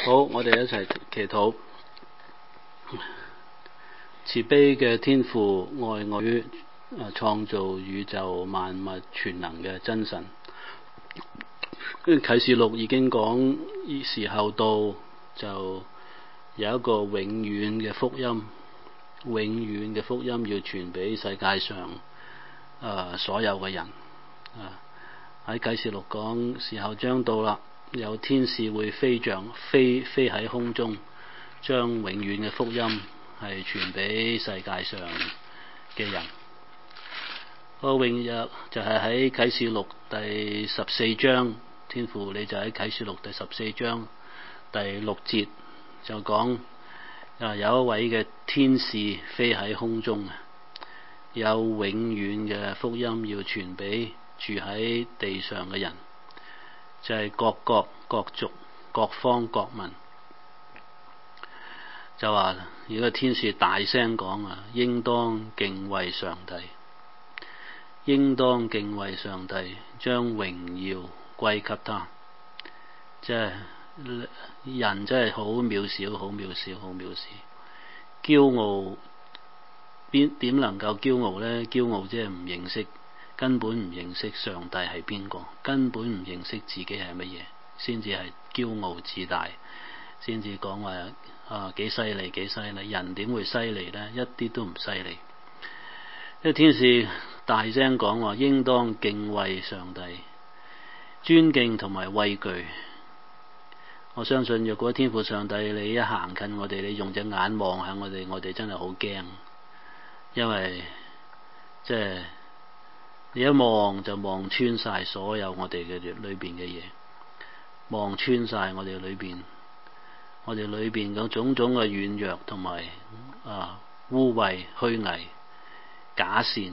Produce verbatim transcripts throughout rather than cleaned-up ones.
好，我哋一齊祈禱。慈悲嘅天父，愛我於創造宇宙萬物全能嘅真神。啟示錄已經講，時候到就有一個永遠嘅福音，永遠嘅福音要傳俾世界上、呃、所有嘅人。喺啟示錄講，時候將到啦，有天使會飛翔飛飛喺空中，將永遠嘅福音係傳俾世界上嘅人。個永日就係喺啟示錄第十四章，天父你就喺啟示錄第十四章第六節就講，有一位嘅天使飛喺空中，有永遠嘅福音要傳俾住喺地上嘅人，就係、是、各國各族各方各民。就話如果天使大聲講啊，應當敬畏上帝，應當敬畏上帝，將榮耀歸給他。即係人真係好渺小，好渺小，好渺小。驕傲邊點能夠驕傲呢？驕傲即係唔認識，根本唔認識上帝係邊個，根本唔認識自己係乜嘢，先至係驕傲自大，先至講話啊幾犀利幾犀利。人點會犀利呢？一啲都唔犀利。因為天使大聲講話，應當敬畏上帝，尊敬同埋畏懼。我相信若果天父上帝你一行近我哋，你用隻眼望下我哋，我哋真係好驚。因為即係你一望就望穿晒所有我哋嘅裏邊嘅嘢，望穿晒我哋裏邊我哋裏邊嗰種種嘅軟弱同埋啊污穢虛偽假善。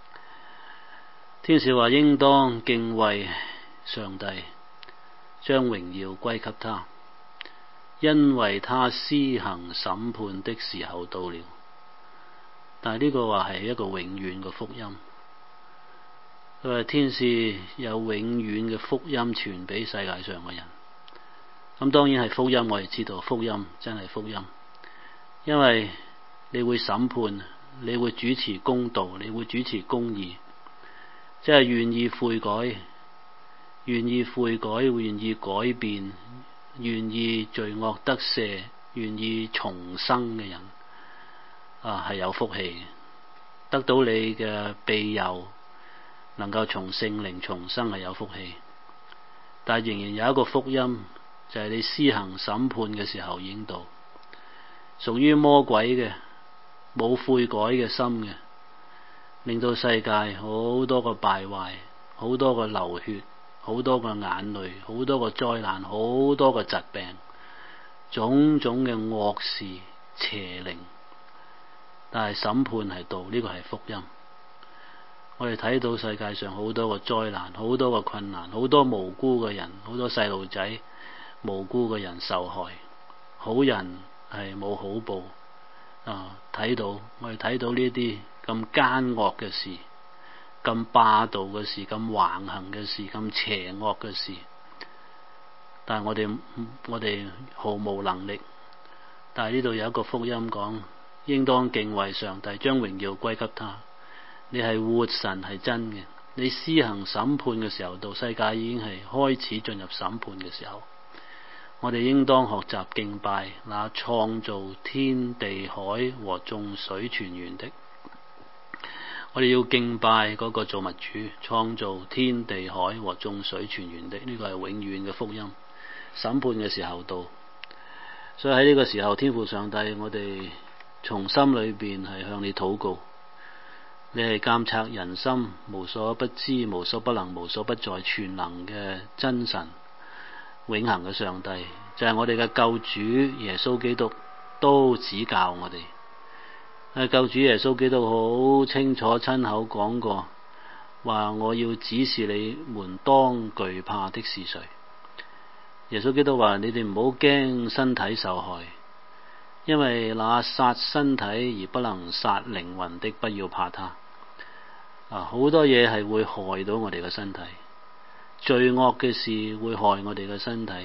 天使話應當敬畏上帝，將榮耀歸給他，因為他施行審判的時候到了。但係呢個話係一個永遠嘅福音。佢話天使有永遠嘅福音傳俾世界上嘅人。咁當然係福音，我哋知道福音真係福音，因為你會審判，你會主持公道，你會主持公義，即係願意悔改、願意悔改、願意改變、願意罪惡得赦、願意重生嘅人啊，係有福氣，得到你嘅庇佑，能夠從聖靈重生係有福氣。但係仍然有一個福音，就係你施行審判嘅時候已經到，屬於魔鬼嘅冇悔改嘅心嘅，令到世界好多個敗壞，好多個流血，好多個眼淚，好多個災難，好多個疾病，種種嘅惡事邪靈。但係審判係到，呢個係福音。我哋睇到世界上好多個災難，好多個困難，好多無辜嘅人，好多細路仔無辜嘅人受害，好人係冇好報啊！睇到我哋睇到呢啲咁奸惡嘅事，咁霸道嘅事，咁橫行嘅事，咁邪惡嘅事，但係我哋我哋毫無能力。但係呢度有一個福音講，應當敬畏上帝，將榮耀歸給他。你係活神，係真嘅。你施行審判嘅時候到，世界已經係開始進入審判嘅時候。我哋應當學習敬拜那創造天地海和眾水泉源的。我哋要敬拜嗰個造物主，創造天地海和眾水泉源的。呢個係永遠嘅福音。審判嘅時候到，所以喺呢個時候，天父上帝，我哋從心裏邊係向你禱告。你係監察人心，無所不知，無所不能，無所不在，全能嘅真神，永恆嘅上帝，就係、是、我哋嘅救主耶穌基督都指教我哋。救主耶穌基督好清楚親口講過，話我要指示你們當懼怕的是誰。耶穌基督話：你哋唔好驚身體受害，因為那殺身體而不能殺靈魂的，不要怕他。啊，好多嘢係會害到我哋嘅身體，罪惡嘅事會害我哋嘅身體，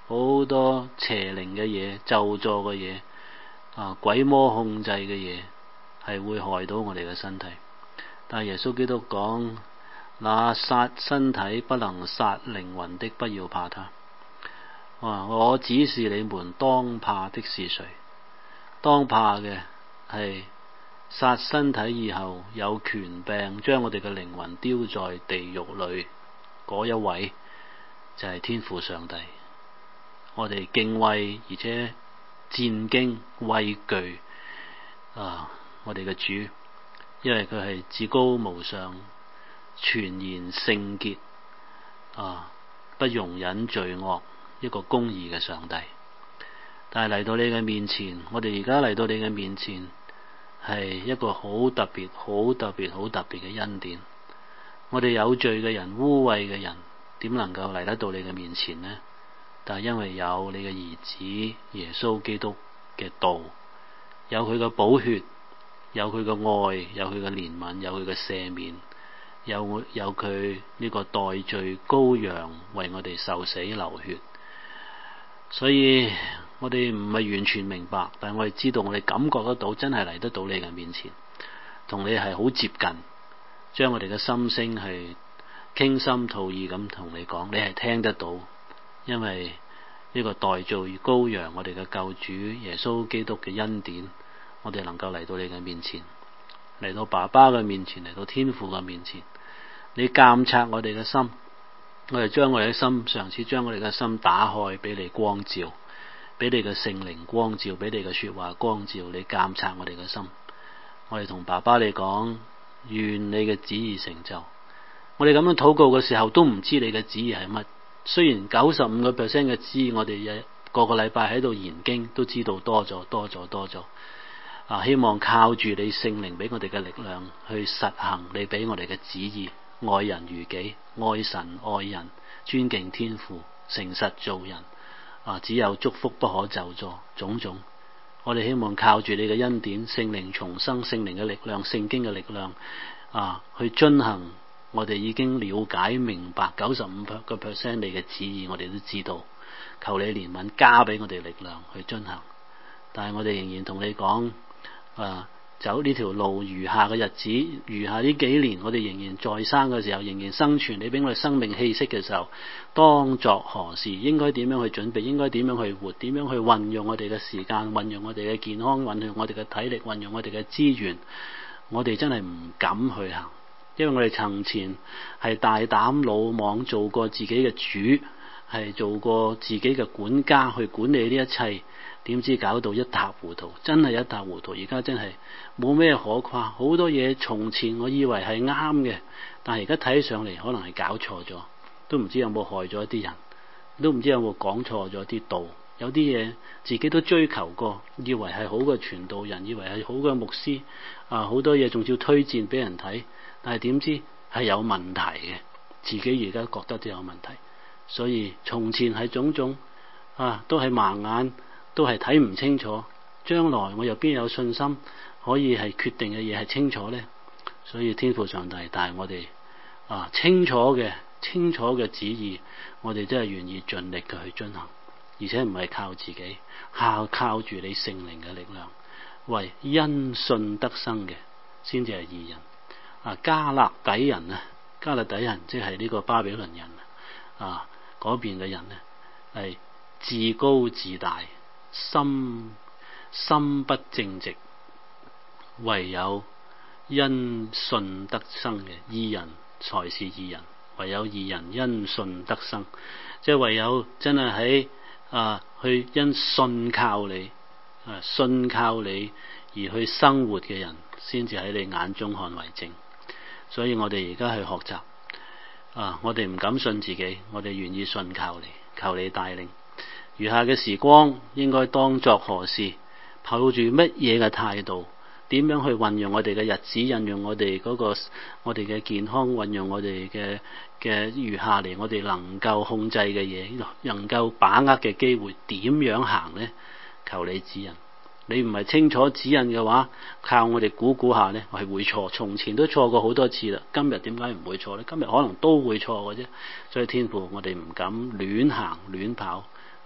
好多邪靈嘅嘢、咒詛嘅嘢啊、鬼魔控制嘅嘢，係會害到我哋嘅身體。但係耶穌基督講，那殺身體不能殺靈魂的，不要怕他。啊、我指示你們當怕的是誰？當怕嘅係殺身體以後有權柄將我哋嘅靈魂丟在地獄裏嗰一位，就係天父上帝。我哋敬畏而且戰驚畏懼啊！我哋嘅主，因為佢係至高無上、全然聖潔啊，不容忍罪惡，一個公義嘅上帝。但係嚟到你嘅面前，我哋而家嚟到你嘅面前，係一個好特別、好特別、好特別嘅恩典。我哋有罪嘅人、污穢嘅人，點能夠嚟得到你嘅面前呢？但係因為有你嘅兒子耶穌基督嘅道，有佢嘅寶血，有佢嘅愛，有佢嘅憐憫，有佢嘅赦免，有有佢呢個代罪羔羊為我哋受死流血。所以我哋唔係完全明白，但係我哋知道，我哋感覺得到，真係嚟得到你嘅面前，同你係好接近，將我哋嘅心聲係傾心吐意咁同你講，你係聽得到。因為呢個代罪羔羊，我哋嘅救主耶穌基督嘅恩典，我哋能夠嚟到你嘅面前，嚟到爸爸嘅面前，嚟到天父嘅面前。你監察我哋嘅心，我哋將我哋嘅心，嘗試將我哋嘅心打開俾你光照，俾你嘅聖靈光照，俾你嘅說話光照。你監察我哋嘅心，我哋同爸爸你講，願你嘅旨意成就。我哋咁樣禱告嘅時候，都唔知你嘅旨意係乜。雖然九十五個 percent 嘅旨意，我哋日個個禮拜喺度研經，都知道多咗多咗多咗。啊，希望靠住你聖靈俾我哋嘅力量，去實行你俾我哋嘅旨意，愛人如己，愛神愛人，尊敬天父，誠實做人。啊，只有祝福不可咒詛，種種。我哋希望靠住你嘅恩典，聖靈重生，聖靈嘅力量，聖經嘅力量，啊，去遵行。我哋已經了解明白九十五個 percent 你嘅旨意，我哋都知道。求你憐憫，加俾我哋力量去遵行。但係我哋仍然同你講，啊，走呢條路，餘下嘅日子，餘下呢幾年，我哋仍然在生嘅時候，仍然生存。你俾我哋生命氣息嘅時候，當作何事？應該點樣去準備？應該點樣去活？點樣去運用我哋嘅時間？運用我哋嘅健康？運用我哋嘅體力？運用我哋嘅資源？我哋真係唔敢去行。因為我哋從前係大膽魯莽，做過自己嘅主，係做過自己嘅管家，去管理呢一切，點知搞到一塌糊塗，真係一塌糊塗。而家真係冇咩可誇，好多嘢從前我以為係啱嘅，但係而家睇上嚟可能係搞錯咗，都唔知有冇害咗一啲人，都唔知有冇講錯咗啲道。有啲嘢自己都追求過，以為係好嘅傳道人，以為係好嘅牧師，啊，好多嘢仲要推薦俾人睇。但係點知係有問題嘅，自己而家覺得都有問題。所以從前係種種啊，都係盲眼，都係睇唔清楚。將來我又邊有信心可以係決定嘅嘢係清楚呢？所以天父上帝帶我哋啊，清楚嘅清楚嘅旨意，我哋真係願意盡力嘅去遵行，而且唔係靠自己，靠靠住你聖靈嘅力量，為因信得生嘅先至係義人。啊，加勒底人啊，加勒底人即係呢個巴比倫人啊，嗰邊嘅人呢，係自高自大，心心不正直，唯有因信得生嘅義人才是義人，唯有義人因信得生，即係唯有真係喺啊去因信靠你啊信靠你而去生活嘅人，先至喺你眼中看為正。所以我哋而家去學習啊！我哋唔敢信自己，我哋願意信靠你，求你帶領。餘下嘅時光應該當作何事？抱住乜嘢嘅態度？點樣去運用我哋嘅日子？運用我哋嗰個我哋嘅健康？運用我哋嘅嘅餘下嚟，我哋能夠控制嘅嘢，能夠把握嘅機會，點樣行呢？求你指引。你唔係清楚指引嘅話，靠我哋估估下呢，係會錯。從前都錯過好多次啦，今日點解唔會錯呢？今日可能都會錯嘅啫。所以天父，我哋唔敢亂行亂跑，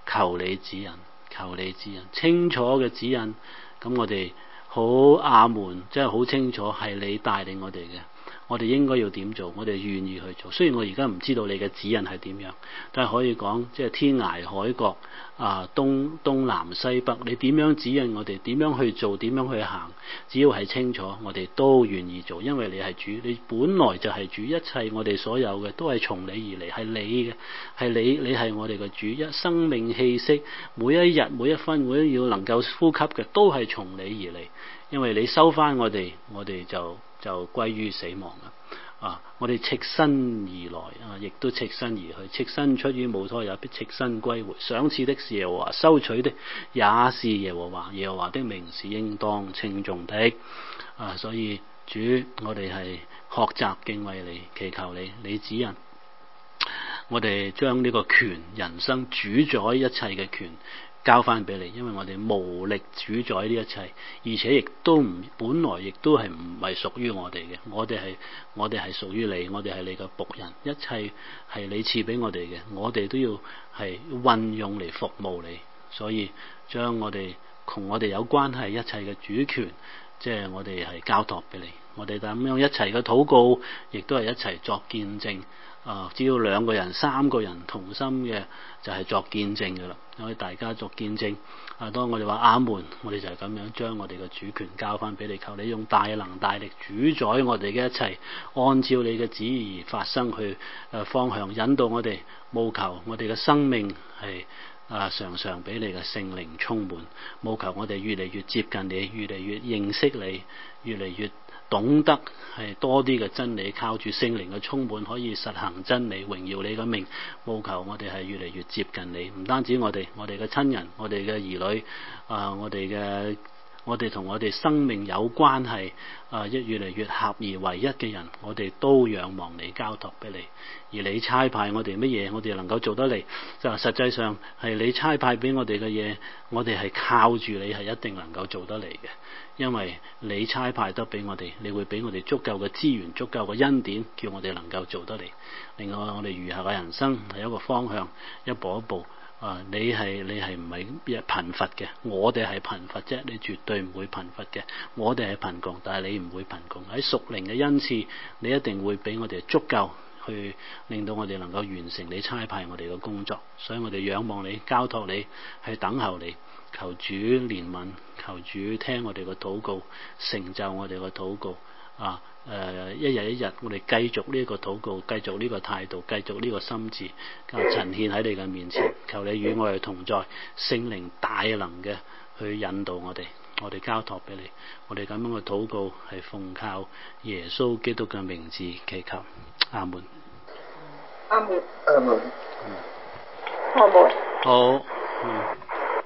求你指引，求你指引，清楚嘅指引。咁我哋好阿門，真係好清楚係你帶領我哋嘅。我哋應該要點做，我哋願意去做。雖然我而家唔知道你嘅指引係點樣，但係可以講，即係天涯海角啊，東東南西北，你點樣指引我哋，點樣去做，點樣去行，只要係清楚，我哋都願意做。因為你係主，你本來就係主，一切我哋所有嘅都係從你而嚟，係你嘅，係你，你係我哋嘅主。一生命氣息，每一日每一分每一秒能夠呼吸嘅，都係從你而嚟。因為你收翻我哋，我哋就就歸於死亡啦！啊，我哋赤身而來啊，亦都赤身而去。赤身出於母胎，也必赤身歸回。賞賜的是耶和華，收取的也是耶和華。耶和華的名是應當稱頌的。啊，所以主，我哋係學習敬畏你，祈求你，你指引我哋將呢個權，人生主宰一切嘅權交翻俾你，因為我哋無力主宰呢一切，而且亦都唔本來亦都係唔係屬於我哋嘅。我哋係我哋係屬於你，我哋係你嘅僕人，一切係你賜俾我哋嘅，我哋都要係運用嚟服務你。所以將我哋同我哋有關係一切嘅主權，即係我哋係交託俾你。我哋咁樣一齊嘅禱告，亦都係一齊作見證。啊！只要兩個人、三個人同心嘅，就係、是、作見證嘅啦。因為大家作見證，啊，當我哋話阿門，我哋就係咁樣將我哋嘅主權交翻俾你，求你用大能大力主宰我哋嘅一切，按照你嘅旨意發生去誒、啊、方向引導我哋，務求我哋嘅生命係啊常常俾你嘅聖靈充滿，務求我哋越嚟越接近你，越嚟越認識你，越嚟越懂得係多啲嘅真理，靠住聖靈嘅充滿可以實行真理，榮耀你嘅名。務求我哋係越嚟越接近你，唔單止我哋，我哋嘅親人，我哋嘅兒女啊，我哋嘅我哋同我哋生命有關係啊，一越嚟越合而為一嘅人，我哋都仰望你，交託俾你。而你差派我哋乜嘢，我哋能夠做得嚟，就實際上係你差派俾我哋嘅嘢，我哋係靠住你係一定能夠做得嚟嘅。因為你差派得俾我哋，你會俾我哋足夠嘅資源、足夠嘅恩典，叫我哋能夠做得嚟。另外我哋餘下嘅人生係一個方向，一步一步啊！你係你係唔係貧乏嘅？我哋係貧乏啫，你絕對唔會貧乏嘅。我哋係貧窮，但係你唔會貧窮。喺屬靈嘅恩賜，你一定會俾我哋足夠去令到我哋能夠完成你差派我哋嘅工作。所以我哋仰望你，交託你，去等候你。求主憐憫，求主聽我哋嘅禱告，成就我哋嘅禱告啊！誒、呃，一日一日，我哋繼續呢個禱告，繼續呢個態度，繼續呢個心志，呈獻喺你嘅面前。求你與我哋同在，聖靈大能嘅去引導我哋，我哋交託俾你。我哋咁樣嘅禱告係奉靠耶穌基督嘅名字祈求，阿門。 阿門。阿門。 阿門。好。嗯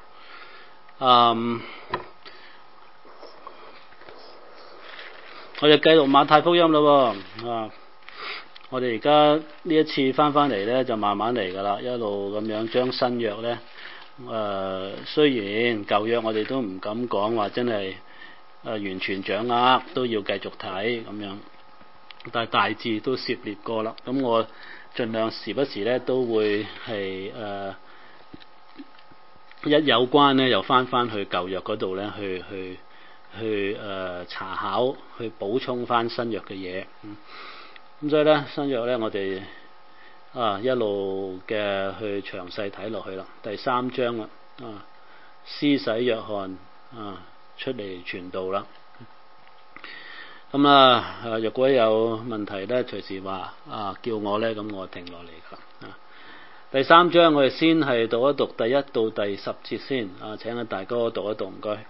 嗯，我哋繼續馬太福音咯喎，啊，我哋而家呢一次翻翻嚟咧，就慢慢嚟噶啦，一路咁樣將新約咧，誒、呃，雖然舊約我哋都唔敢講話真係誒、呃、完全掌握，都要繼續睇咁樣，但係大致都涉獵過啦。咁我盡量時不時咧都會係誒。呃一有關咧，又翻翻去舊約嗰度咧，去去去誒、呃、查考，去補充翻新約嘅嘢。咁、嗯、所以咧，新約咧，我哋啊一路嘅去詳細睇落去啦。第三章啦，啊，施洗約翰啊出嚟傳道啦。咁、嗯、啊，若果有問題咧，隨時話啊叫我咧，咁我停落嚟噶啦。啊第三章我哋先係讀一讀第一到第十節先啊，請阿大哥讀一讀，唔該。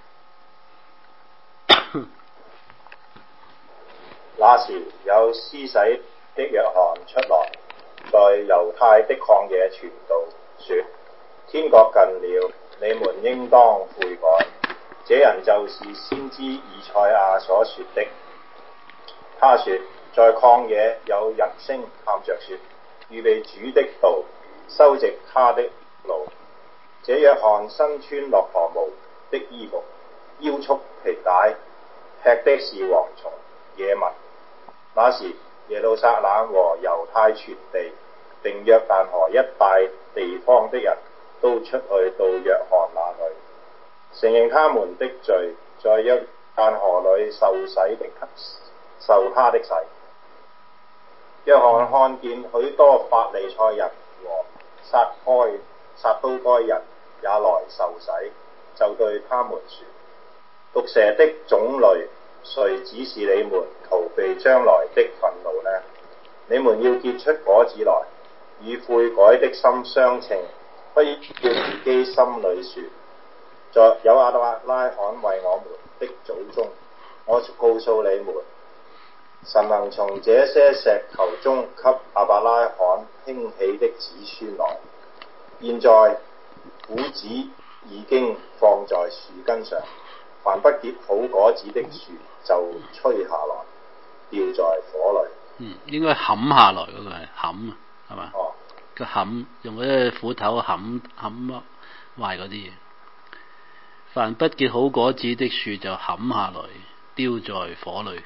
那時有施洗的約翰出來，在猶太的曠野傳道，說：天國近了，你們應當悔改。這人就是先知以賽亞所說的。他說：在曠野有人聲喊着說，預備主的道，修直他的路。這約翰身穿駱駝毛的衣服，腰束皮帶，吃的是蝗蟲野蜜。那時耶路撒冷和猶太全地並約旦河一帶地方的人都出去到約翰那裏，承認他們的罪，在約旦河裏受洗的受他的洗。約翰看見許多法利賽人和撒該撒都該人也來受洗，就對他們說：毒蛇的種類，誰指示你們逃避將來的憤怒呢？你們要結出果子來，與悔改的心相稱，不要叫自己心裏說：在有亞伯拉罕為我們的祖宗。我告訴你們，神能從這些石頭中給亞伯拉罕興起的子孫來。現在斧子已經放在樹根上，凡不結好果子的樹就吹下來，掉在火裏。 嗯，應該砍下來嗰個係砍啊，係嘛？ 哦， 個砍用嗰啲斧頭砍砍壞嗰啲嘢。凡不結好果子的樹就砍下來，丟在火裏。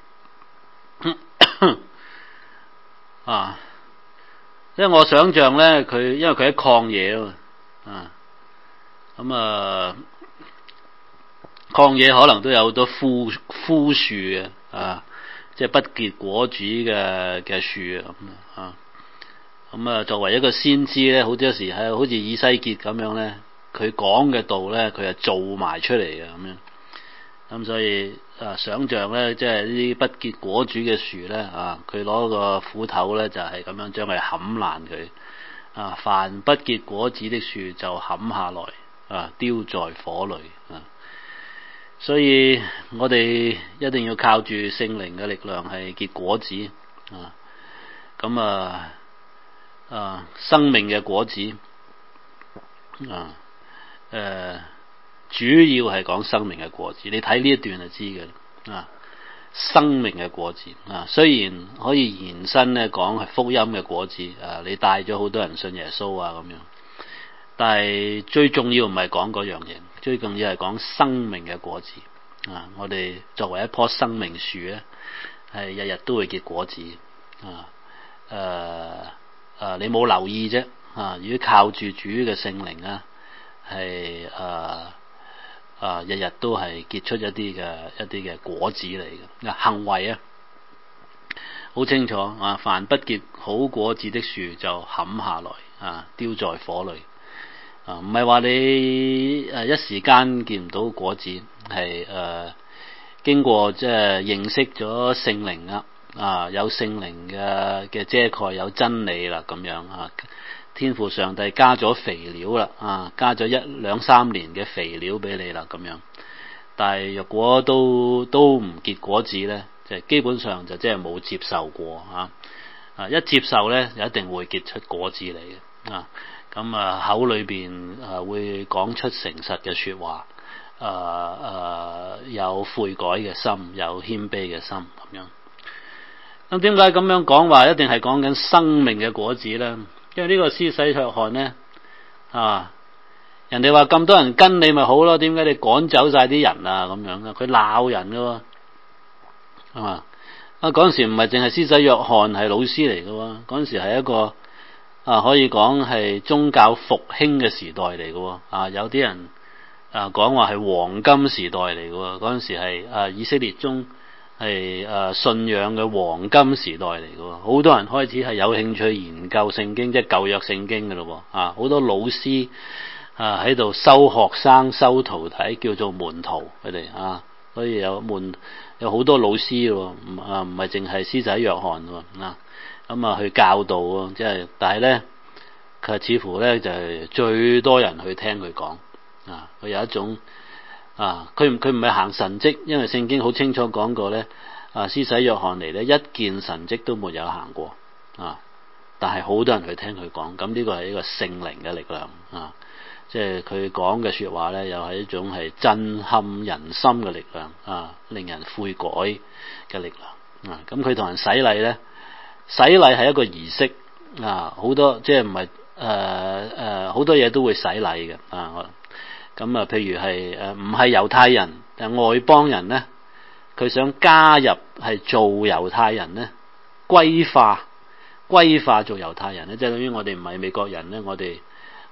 啊，即係我想象咧，佢因為佢喺曠野啊，啊，咁啊，曠野可能都有好多枯枯樹嘅，啊，即係不結果子嘅嘅樹啊，啊，咁啊，作為一個先知咧，好多時係好似以西結咁樣咧，佢講嘅道咧，佢係做埋出嚟嘅咁樣。咁所以啊，想像咧，即係呢啲不結果子嘅樹咧，啊，佢攞個斧頭咧，就係咁樣將佢砍爛佢。啊，凡不結果子的樹就砍下來，啊，丟在火裏。啊，所以我哋一定要靠住聖靈嘅力量係結果子。啊，咁啊啊，生命嘅果子。啊，誒、呃。主要係講生命嘅果子，你睇呢一段就知嘅啊。生命嘅果子啊，雖然可以延伸咧講係福音嘅果子啊，你帶咗好多人信耶穌啊咁樣，但係最重要唔係講嗰樣嘢，最重要係講生命嘅果子啊。我哋作為一棵生命樹咧，係日日都會結果子啊。誒、啊、誒，你冇留意啫啊？如果靠住主嘅聖靈啊，係誒。啊！日日都係結出一啲嘅一啲嘅果子嚟嘅。行為啊，好清楚啊！凡不結好果子的樹就砍下來啊，丟在火裏啊！唔係話你誒一時間見唔到果子，係誒、啊、經過即係認識咗聖靈啊，啊有聖靈嘅嘅遮蓋，有真理啦咁樣啊。天父上帝加咗肥料啦，啊，加咗一兩三年嘅肥料俾你啦，咁樣。但係若果都都唔結果子咧，就基本上就即係冇接受過啊。啊，一接受咧，就一定會結出果子嚟嘅。啊，咁啊口裏邊啊會講出誠實嘅說話，啊啊有悔改嘅心，有謙卑嘅心咁樣。咁點解咁樣講話一定係講緊生命嘅果子咧？因為呢個施洗約翰咧，啊，人哋話咁多人跟你咪好咯，點解你趕走晒啲人啊？咁樣啊，佢鬧人噶喎，係嘛？啊，嗰陣時唔係淨係施洗約翰係老師嚟噶喎，嗰陣時係一個啊，可以講係宗教復興嘅時代嚟噶喎，啊，有啲人啊講話係黃金時代嚟噶喎，嗰陣時係啊以色列中。係誒、呃、信仰嘅黃金時代嚟嘅，好多人開始係有興趣研究聖經，即係舊約聖經嘅咯，啊，好多老師啊喺度收學生、收徒弟，叫做門徒佢哋啊，所以有門有好多老師喎，唔啊唔係淨係施洗約翰喎，啊，咁啊去教導喎，即係，但係咧佢似乎咧就係、是、最多人去聽佢講，啊，佢有一種。啊！佢唔佢唔係行神蹟，因為聖經好清楚講過咧。啊，施洗約翰嚟咧，一件神蹟都沒有行過啊！但係好多人去聽佢講，咁呢個係一個聖靈嘅力量啊！即係佢講嘅說話咧，又係一種係震撼人心嘅力量啊，令人悔改嘅力量啊！咁佢同人洗禮咧，洗禮係一個儀式啊，好多即係唔係誒誒好多嘢都會洗禮嘅啊！咁啊，譬如係誒唔係猶太人，但外邦人咧，佢想加入係做猶太人咧，歸化歸化做猶太人咧，即係等於我哋唔係美國人咧，我哋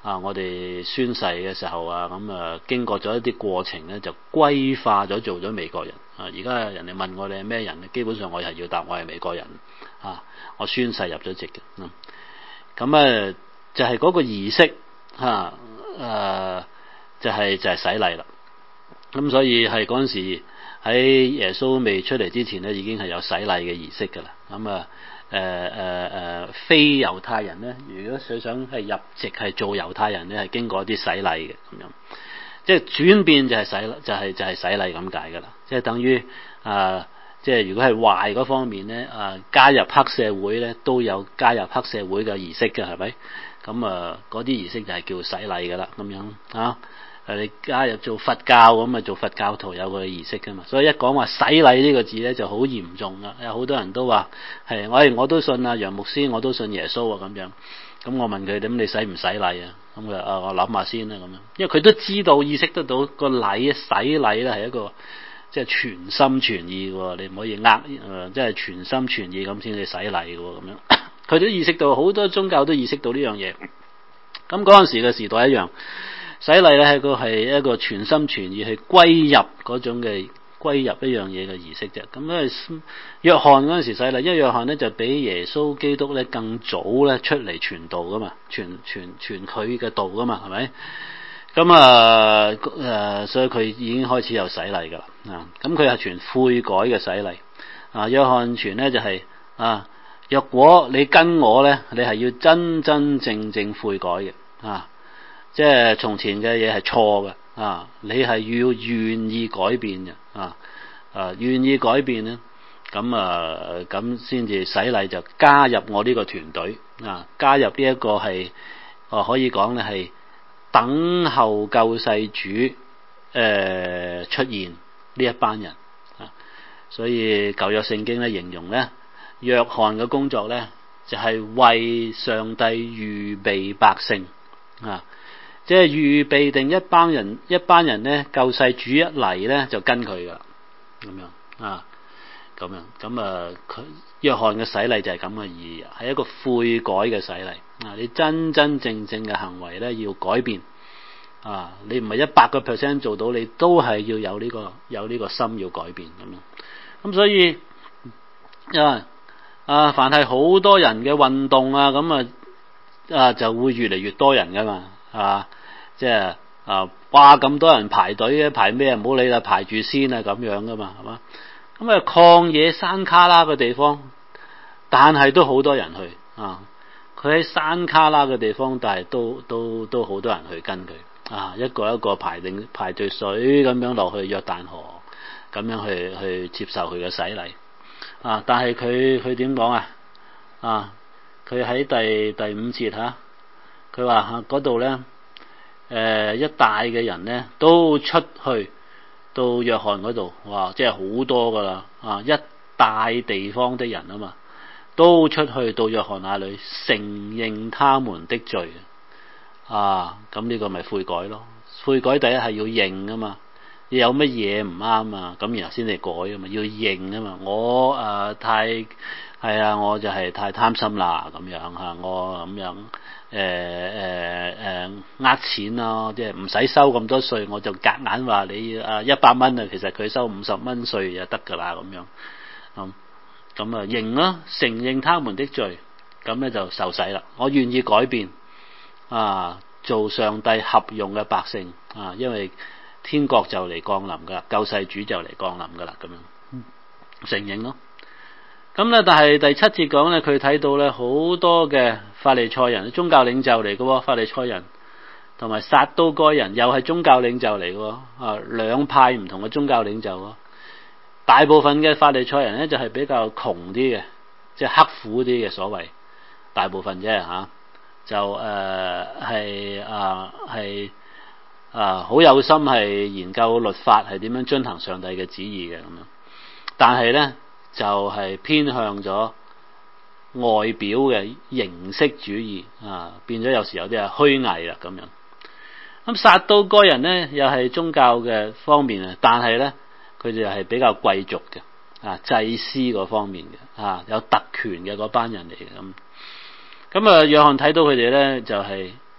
啊，我哋宣誓嘅時候啊，咁啊經過咗一啲過程咧，就歸化咗做咗美國人啊。而家人哋問我哋係咩人，基本上我係要答我係美國人啊。我宣誓入咗籍嘅，咁、嗯、啊就係、是、嗰個儀式嚇，誒、啊、就係、是、就係、是、洗禮啦。咁所以係嗰陣時喺耶穌未出嚟之前咧，已經係有洗禮嘅儀式㗎啦。咁啊誒誒誒非猶太人咧，如果佢想係入籍係做猶太人咧，係經過一啲洗禮嘅咁樣，即係轉變就係洗就係、是、就係、是、洗禮咁解㗎啦。即係等於啊，即係如果係壞嗰方面咧，啊加入黑社會咧都有加入黑社會嘅儀式嘅，係咪？咁啊嗰啲儀式就係叫洗禮㗎啦，咁樣啊。誒，你加入做佛教咁啊，做佛教徒有個儀式噶嘛，所以一講話洗禮呢個字咧就好嚴重啦。有好多人都話係，我我都信啊，楊牧師我都信耶穌啊咁樣。咁我問佢點，你洗唔洗禮啊？咁佢啊，我諗下先啦咁樣，因為佢都知道意識得到個禮洗禮咧係一個即係全心全意嘅，你唔可以呃誒，即係全心全意咁先至洗禮嘅咁樣。佢都意識到，好多宗教都意識到呢樣嘢。咁嗰陣時嘅時代一樣。洗禮咧係個係一個全心全意去歸入嗰種嘅歸入一樣嘢嘅儀式啫。咁因為約翰嗰陣時洗禮，因為約翰咧就比耶穌基督咧更早咧出嚟傳道噶嘛，傳傳傳佢嘅道噶嘛，係咪？咁啊誒，所以佢已經開始有洗禮噶啦。啊，咁佢係傳悔改嘅洗禮。啊，約翰傳咧就係、是、啊，若果你跟我咧，你係要真真正正悔改嘅啊。即係從前嘅嘢係錯嘅啊！你係要願意改變嘅啊！啊，願意改變咧，咁啊咁先至洗禮就加入我呢個團隊啊！加入呢一個係啊，可以講咧係等候救世主誒、呃、出現呢一班人啊！所以舊約聖經咧形容咧，約翰嘅工作咧就係、是、為上帝預備百姓啊！即係預備定一班人，一班人咧，救世主一嚟咧就跟佢噶，咁樣啊，咁樣咁啊，佢約翰嘅洗禮就係咁嘅意義，係一個悔改嘅洗禮啊！你真真正正嘅行為咧要改變啊！你唔係一百個 percent 做到，你都係要有呢個有呢個心要改變咁樣。咁所以啊啊，凡係好多人嘅運動啊，咁啊啊就會越嚟越多人噶嘛。係嘛？即係啊！哇！咁多人排隊嘅，排咩？唔好理啦，排住先啊！咁樣噶嘛，係嘛？咁啊，曠野山卡拉嘅地方，但係都好多人去啊！佢喺山卡拉嘅地方，但係都都都好多人去跟佢啊！一個一個排定排隊水咁樣落去約旦河，咁樣去去接受佢嘅洗禮啊！但係佢佢點講啊？啊！佢喺第第五節嚇。佢話嗰度咧，誒、呃、一帶嘅人咧都出去到約翰嗰度，哇！即係好多噶啦，啊！一帶地方的人啊嘛，都出去到約翰那裏承認他們的罪啊！咁呢個咪悔改咯？悔改第一係要認啊嘛，有乜嘢唔啱啊？咁然後先嚟改啊嘛，要認啊嘛。我誒、呃、太係啊，我就係太貪心啦，咁樣嚇，我咁樣。誒誒誒呃錢咯，即係唔使收咁多稅，我就夾硬話你啊一百蚊啊，其實佢收五十蚊稅就得㗎啦，咁樣咁咁啊認咯，承認他們的罪，咁咧就受洗啦。我願意改變啊，做上帝合用嘅百姓啊，因為天國就嚟降臨㗎啦，救世主就嚟降臨㗎啦，咁樣承認咯。咁咧，但係第七節講咧，佢睇到咧好多嘅法利賽人，宗教領袖嚟嘅喎，法利賽人同埋撒都該人又係宗教領袖嚟嘅喎，啊兩派唔同嘅宗教領袖喎。大部分嘅法利賽人咧就係比較窮啲嘅，即係刻苦啲嘅所謂，大部分啫嚇，就誒係啊係啊好有心係研究律法係點樣遵行上帝嘅旨意嘅咁樣，但係咧。就係偏向咗外表嘅形式主義啊，變咗有時有啲係虛偽啦咁樣。咁撒都該人咧，又係宗教嘅方面啊，但係咧佢哋係比較貴族嘅啊，祭司嗰方面嘅啊，有特權嘅嗰班人嚟嘅咁。咁啊，約翰睇到佢哋咧就係、是、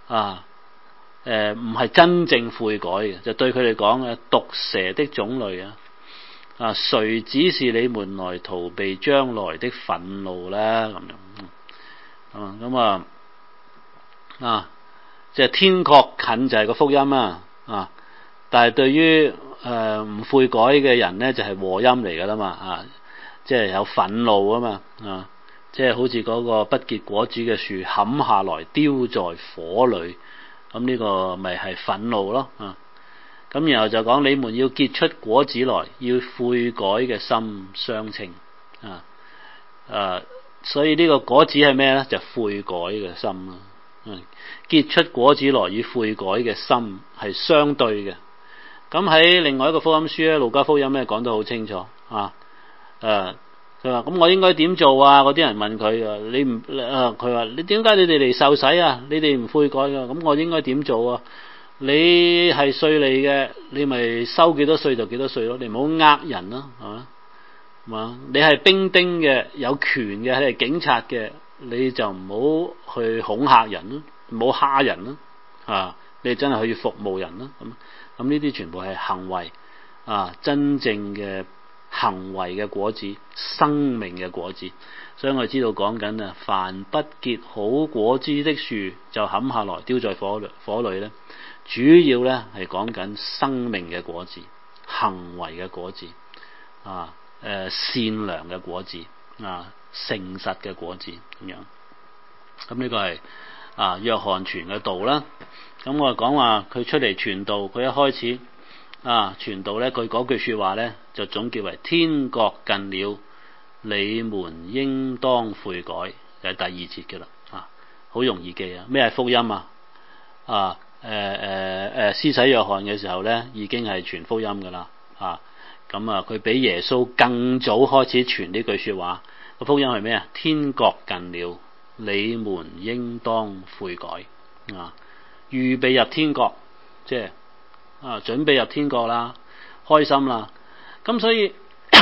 啊誒唔係真正悔改嘅，就對佢哋講嘅毒蛇的種類啊！啊，誰指示你們來逃避將來的憤怒咧？咁樣啊咁啊啊，即係天國近就係個福音啊！啊，但係對於誒唔悔改嘅人咧，就係禍音嚟噶啦嘛啊！即係有憤怒啊嘛啊！即係好似嗰個不結果子嘅樹砍下來丟在火裏，咁呢個咪係憤怒咯啊！咁然後就講你們要結出果子來，要悔改嘅心相稱啊！誒，所以呢個果子係咩咧？就悔改嘅心啦。嗯，結出果子來與悔改嘅心係相對嘅。咁喺另外一個福音書咧，路加福音咧講得好清楚啊！誒。佢話：咁我應該點做啊？嗰啲人問佢啊，你唔誒？佢話：你點解你哋嚟受洗啊？你哋唔悔改㗎？咁我應該點做啊？你係稅吏嘅，你咪收幾多稅就幾多稅咯。你唔好呃人咯，係嘛？嘛，你係兵丁嘅，有權嘅，你係警察嘅，你就唔好去恐嚇人咯，唔好蝦人咯，啊！你真係去服務人咯。咁咁呢啲全部係行為啊，真正嘅。行為嘅果子，生命嘅果子，所以我哋知道講緊啊，凡不結好果子的樹就砍下來丟在火裏火裏咧，主要咧係講緊生命嘅果子，行為嘅果子啊，誒、呃、善良嘅果子啊，誠實嘅果子咁樣。咁呢個係啊約翰傳嘅道啦。咁我講話佢出嚟傳道，佢一開始。啊！傳道咧，佢嗰句說話咧，就總結為天國近了，你們應當悔改，就係第二節嘅啦。啊，好容易記啊！咩係福音啊？啊，誒誒誒，施洗約翰嘅時候咧，已經係傳福音噶啦。啊，咁啊，佢比耶穌更早開始傳呢句說話。個福音係咩啊？天國近了，你們應當悔改。啊，預備入天國，即係。啊！準備入天國啦，開心啦。咁所以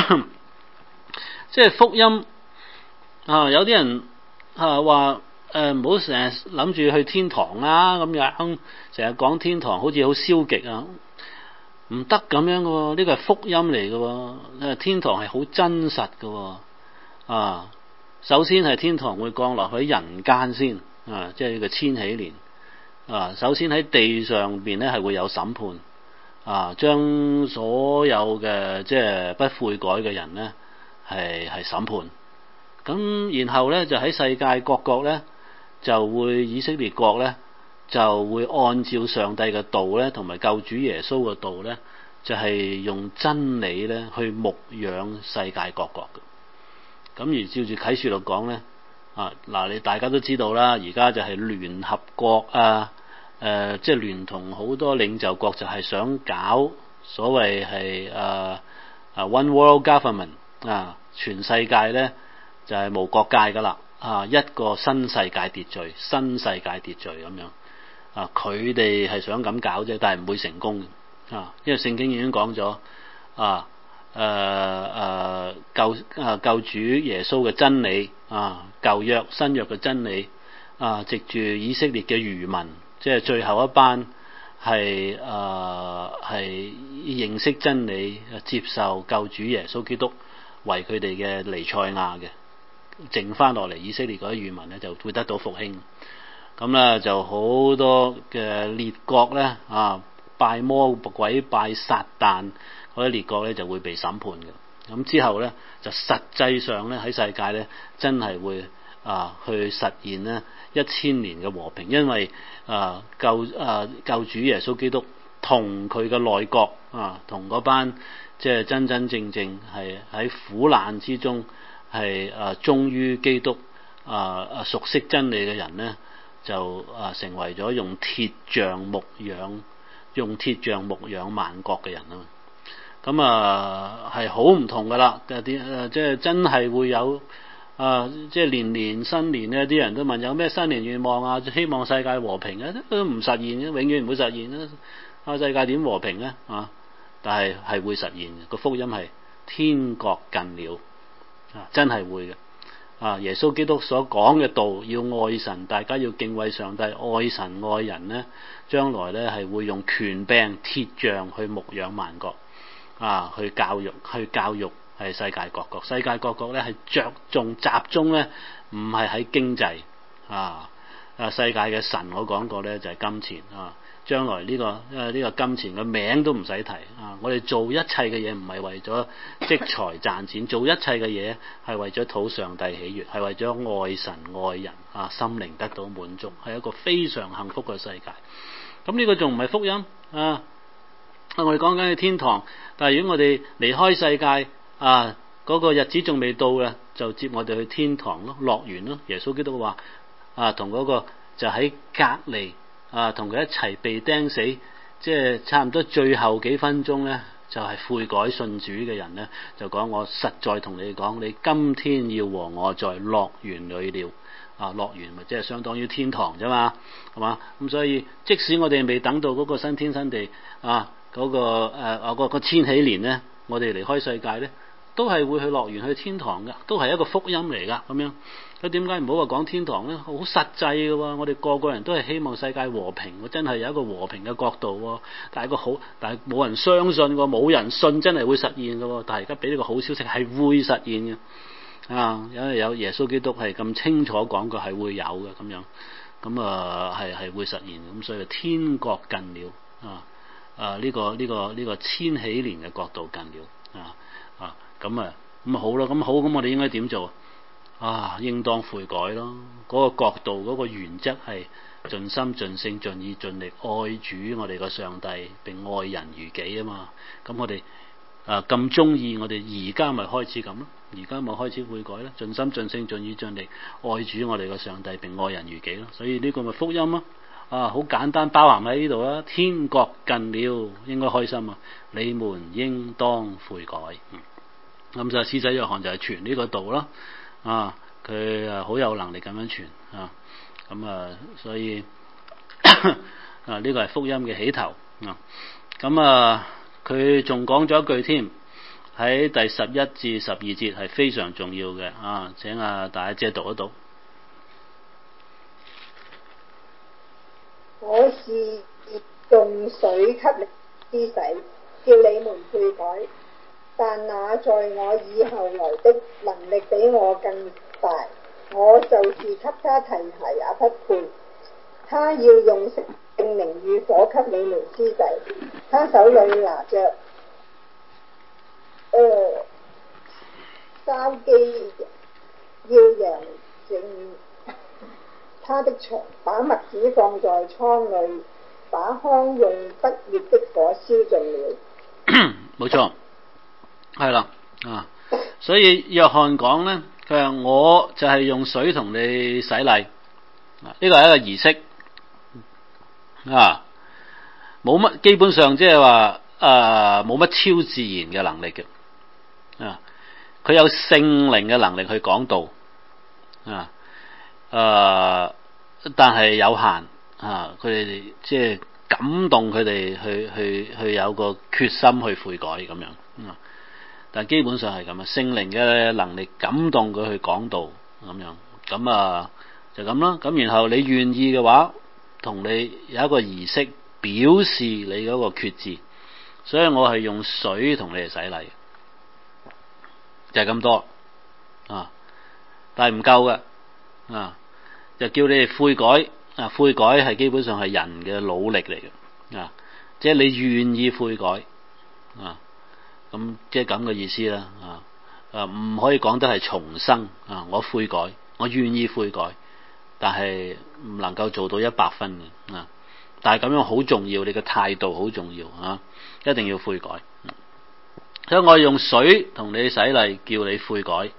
即係福音啊！有啲人啊話誒，唔好成日諗住去天堂啊咁樣，成日講天堂好似好消極啊，唔得咁樣嘅喎。呢個係福音嚟嘅喎，天堂係好真實嘅喎。啊，首先係天堂會降落喺人間先啊，即係呢個千禧年啊。首先喺地上邊咧係會有審判。啊！將所有嘅即係不悔改嘅人咧，係係審判。咁然後咧就喺世界各國咧，就會以色列國咧就會按照上帝嘅道咧，同埋救主耶穌嘅道咧，就係、是、用真理咧去牧養世界各國嘅。咁而照住啟示錄講咧，啊嗱，你大家都知道啦，而家就係聯合國啊。誒、呃，即係聯同好多領袖國，就係想搞所謂係誒誒 One World Government 啊，全世界咧就係、是、無國界噶啦啊，一個新世界秩序，新世界秩序咁樣啊，佢哋係想咁搞啫，但係唔會成功啊，因為聖經已經講咗啊誒誒、啊、救啊救主耶穌嘅真理啊，舊約新約嘅真理啊，藉住以色列嘅餘民。即係最後一班係誒係認識真理、接受救主耶穌基督為佢哋嘅彌賽亞嘅，剩翻落嚟以色列嗰啲餘民咧就會得到復興。咁咧就好多嘅列國咧啊，拜魔鬼、拜撒旦嗰啲列國咧就會被審判嘅。咁之後咧就實際上咧喺世界咧真係會啊去實現咧一千年嘅和平，因為啊救啊救主耶穌基督同佢嘅內閣啊，同嗰班即係真真正正係喺苦難之中係啊忠於基督啊啊熟悉真理嘅人咧，就啊成為咗用鐵杖牧養用鐵杖牧養萬國嘅人啊！咁啊係好唔同噶啦，啲誒即係真係會有。啊！即係年年新年咧，啲人都問有咩新年願望啊？希望世界和平啊，都唔實現嘅，永遠唔會實現啦！啊，世界點和平咧？啊！但係係會實現嘅，個福音係天國近了啊！真係會嘅啊，耶穌基督所講嘅道，要愛神，大家要敬畏上帝，愛神愛人呢，將來呢係會用權柄鐵杖去牧養萬國，啊，去教育去教育係世界各國，世界各國呢係着重集中呢，唔係喺經濟啊，啊世界嘅神我講過呢就係金錢啊。將來呢、這個因為呢個金錢嘅名都唔使提啊！我哋做一切嘅嘢唔係為咗積財賺錢，做一切嘅嘢係為咗討上帝喜悅，係為咗愛神愛人啊，心靈得到滿足，係一個非常幸福嘅世界。咁呢個仲唔係福音啊？我哋講緊嘅天堂，但係如果我哋離開世界啊，嗰、那個日子仲未到嘅，就接我哋去天堂咯，樂園咯。耶穌基督話啊，同嗰個就喺隔離。啊，同佢一齊被釘死，即係差唔多最後幾分鐘呢，就係、是、悔改信主嘅人呢，就講我實在同你講，你今天要和我在樂園裏了。啊，樂園咪即係相當於天堂啫嘛，係嘛？咁所以即使我哋未等到嗰個新天新地啊，嗰、那個誒啊、那個那個千禧年呢，我哋離開世界呢，都係會去樂園去天堂㗎，都係一個福音嚟㗎咁樣。咁點解唔好話講天堂呢？好實際嘅喎，我哋個個人都係希望世界和平，真係有一個和平嘅國度喎。但係個好，但係冇人相信喎，冇人信真係會實現嘅喎。但係而家俾呢個好消息係會實現嘅啊，因為有耶穌基督係咁清楚講過係會有嘅咁樣，咁啊係係會實現，咁所以天國近了啊啊呢個呢個呢個千禧年嘅國度近了啊啊咁啊咁啊好啦，咁好咁我哋應該點做？啊，應當悔改咯！嗰、那個角度，嗰、那個原則係盡心盡性盡意盡力愛主我哋個上帝，並愛人如己啊嘛！咁我哋啊咁中意，我哋而家咪開始咁咯，而家咪開始悔改咯，盡心盡性盡意盡力愛主我哋個上帝，並愛人如己咯。所以呢個咪福音咯！啊，好簡單包含喺呢度啦。天國近了，應該開心啊！你們應當悔改。咁就施洗約翰就係傳呢個道咯。啊，佢啊好有能力咁樣傳啊，咁啊，所以啊呢個係福音嘅起頭啊。咁啊，佢仲講咗一句添，喺第十一至十二節係非常重要嘅啊。請啊大家姐讀一讀。 我是用水給你施洗，叫你們悔改。但那在我以後來的能力比我更大，我就是給他提鞋也不配。他要用聖靈與火給你們施洗，他手裏拿着呃筲箕，要揚淨他的牆，把麥子放在倉裏，把糠用不滅的火燒盡了。 冇錯。係啦啊，所以約翰講呢，佢話我就係用水同你洗禮，呢個係一個儀式啊，冇乜基本上即係話誒冇乜超自然嘅能力嘅啊，佢有聖靈嘅能力去講道啊，誒、啊、但係有限啊，佢哋即係感動佢哋去去去有個決心去悔改咁樣啊。但基本上係咁啊，聖靈嘅能力感動佢去講道咁樣，咁啊就咁啦。咁然後你願意嘅話，同你有一個儀式表示你嗰個決志，所以我係用水同你哋洗禮，就係咁多啊。但係唔夠嘅啊，就叫你哋悔改啊。悔改係基本上係人嘅努力嚟嘅啊，即係你願意悔改啊。咁即係咁嘅意思啦，啊啊唔可以講得係重生啊！我悔改，我願意悔改，但係唔能夠做到一百分嘅啊！但係咁樣好重要，你嘅態度好重要啊！一定要悔改。所以我用水同你洗禮，叫你悔改。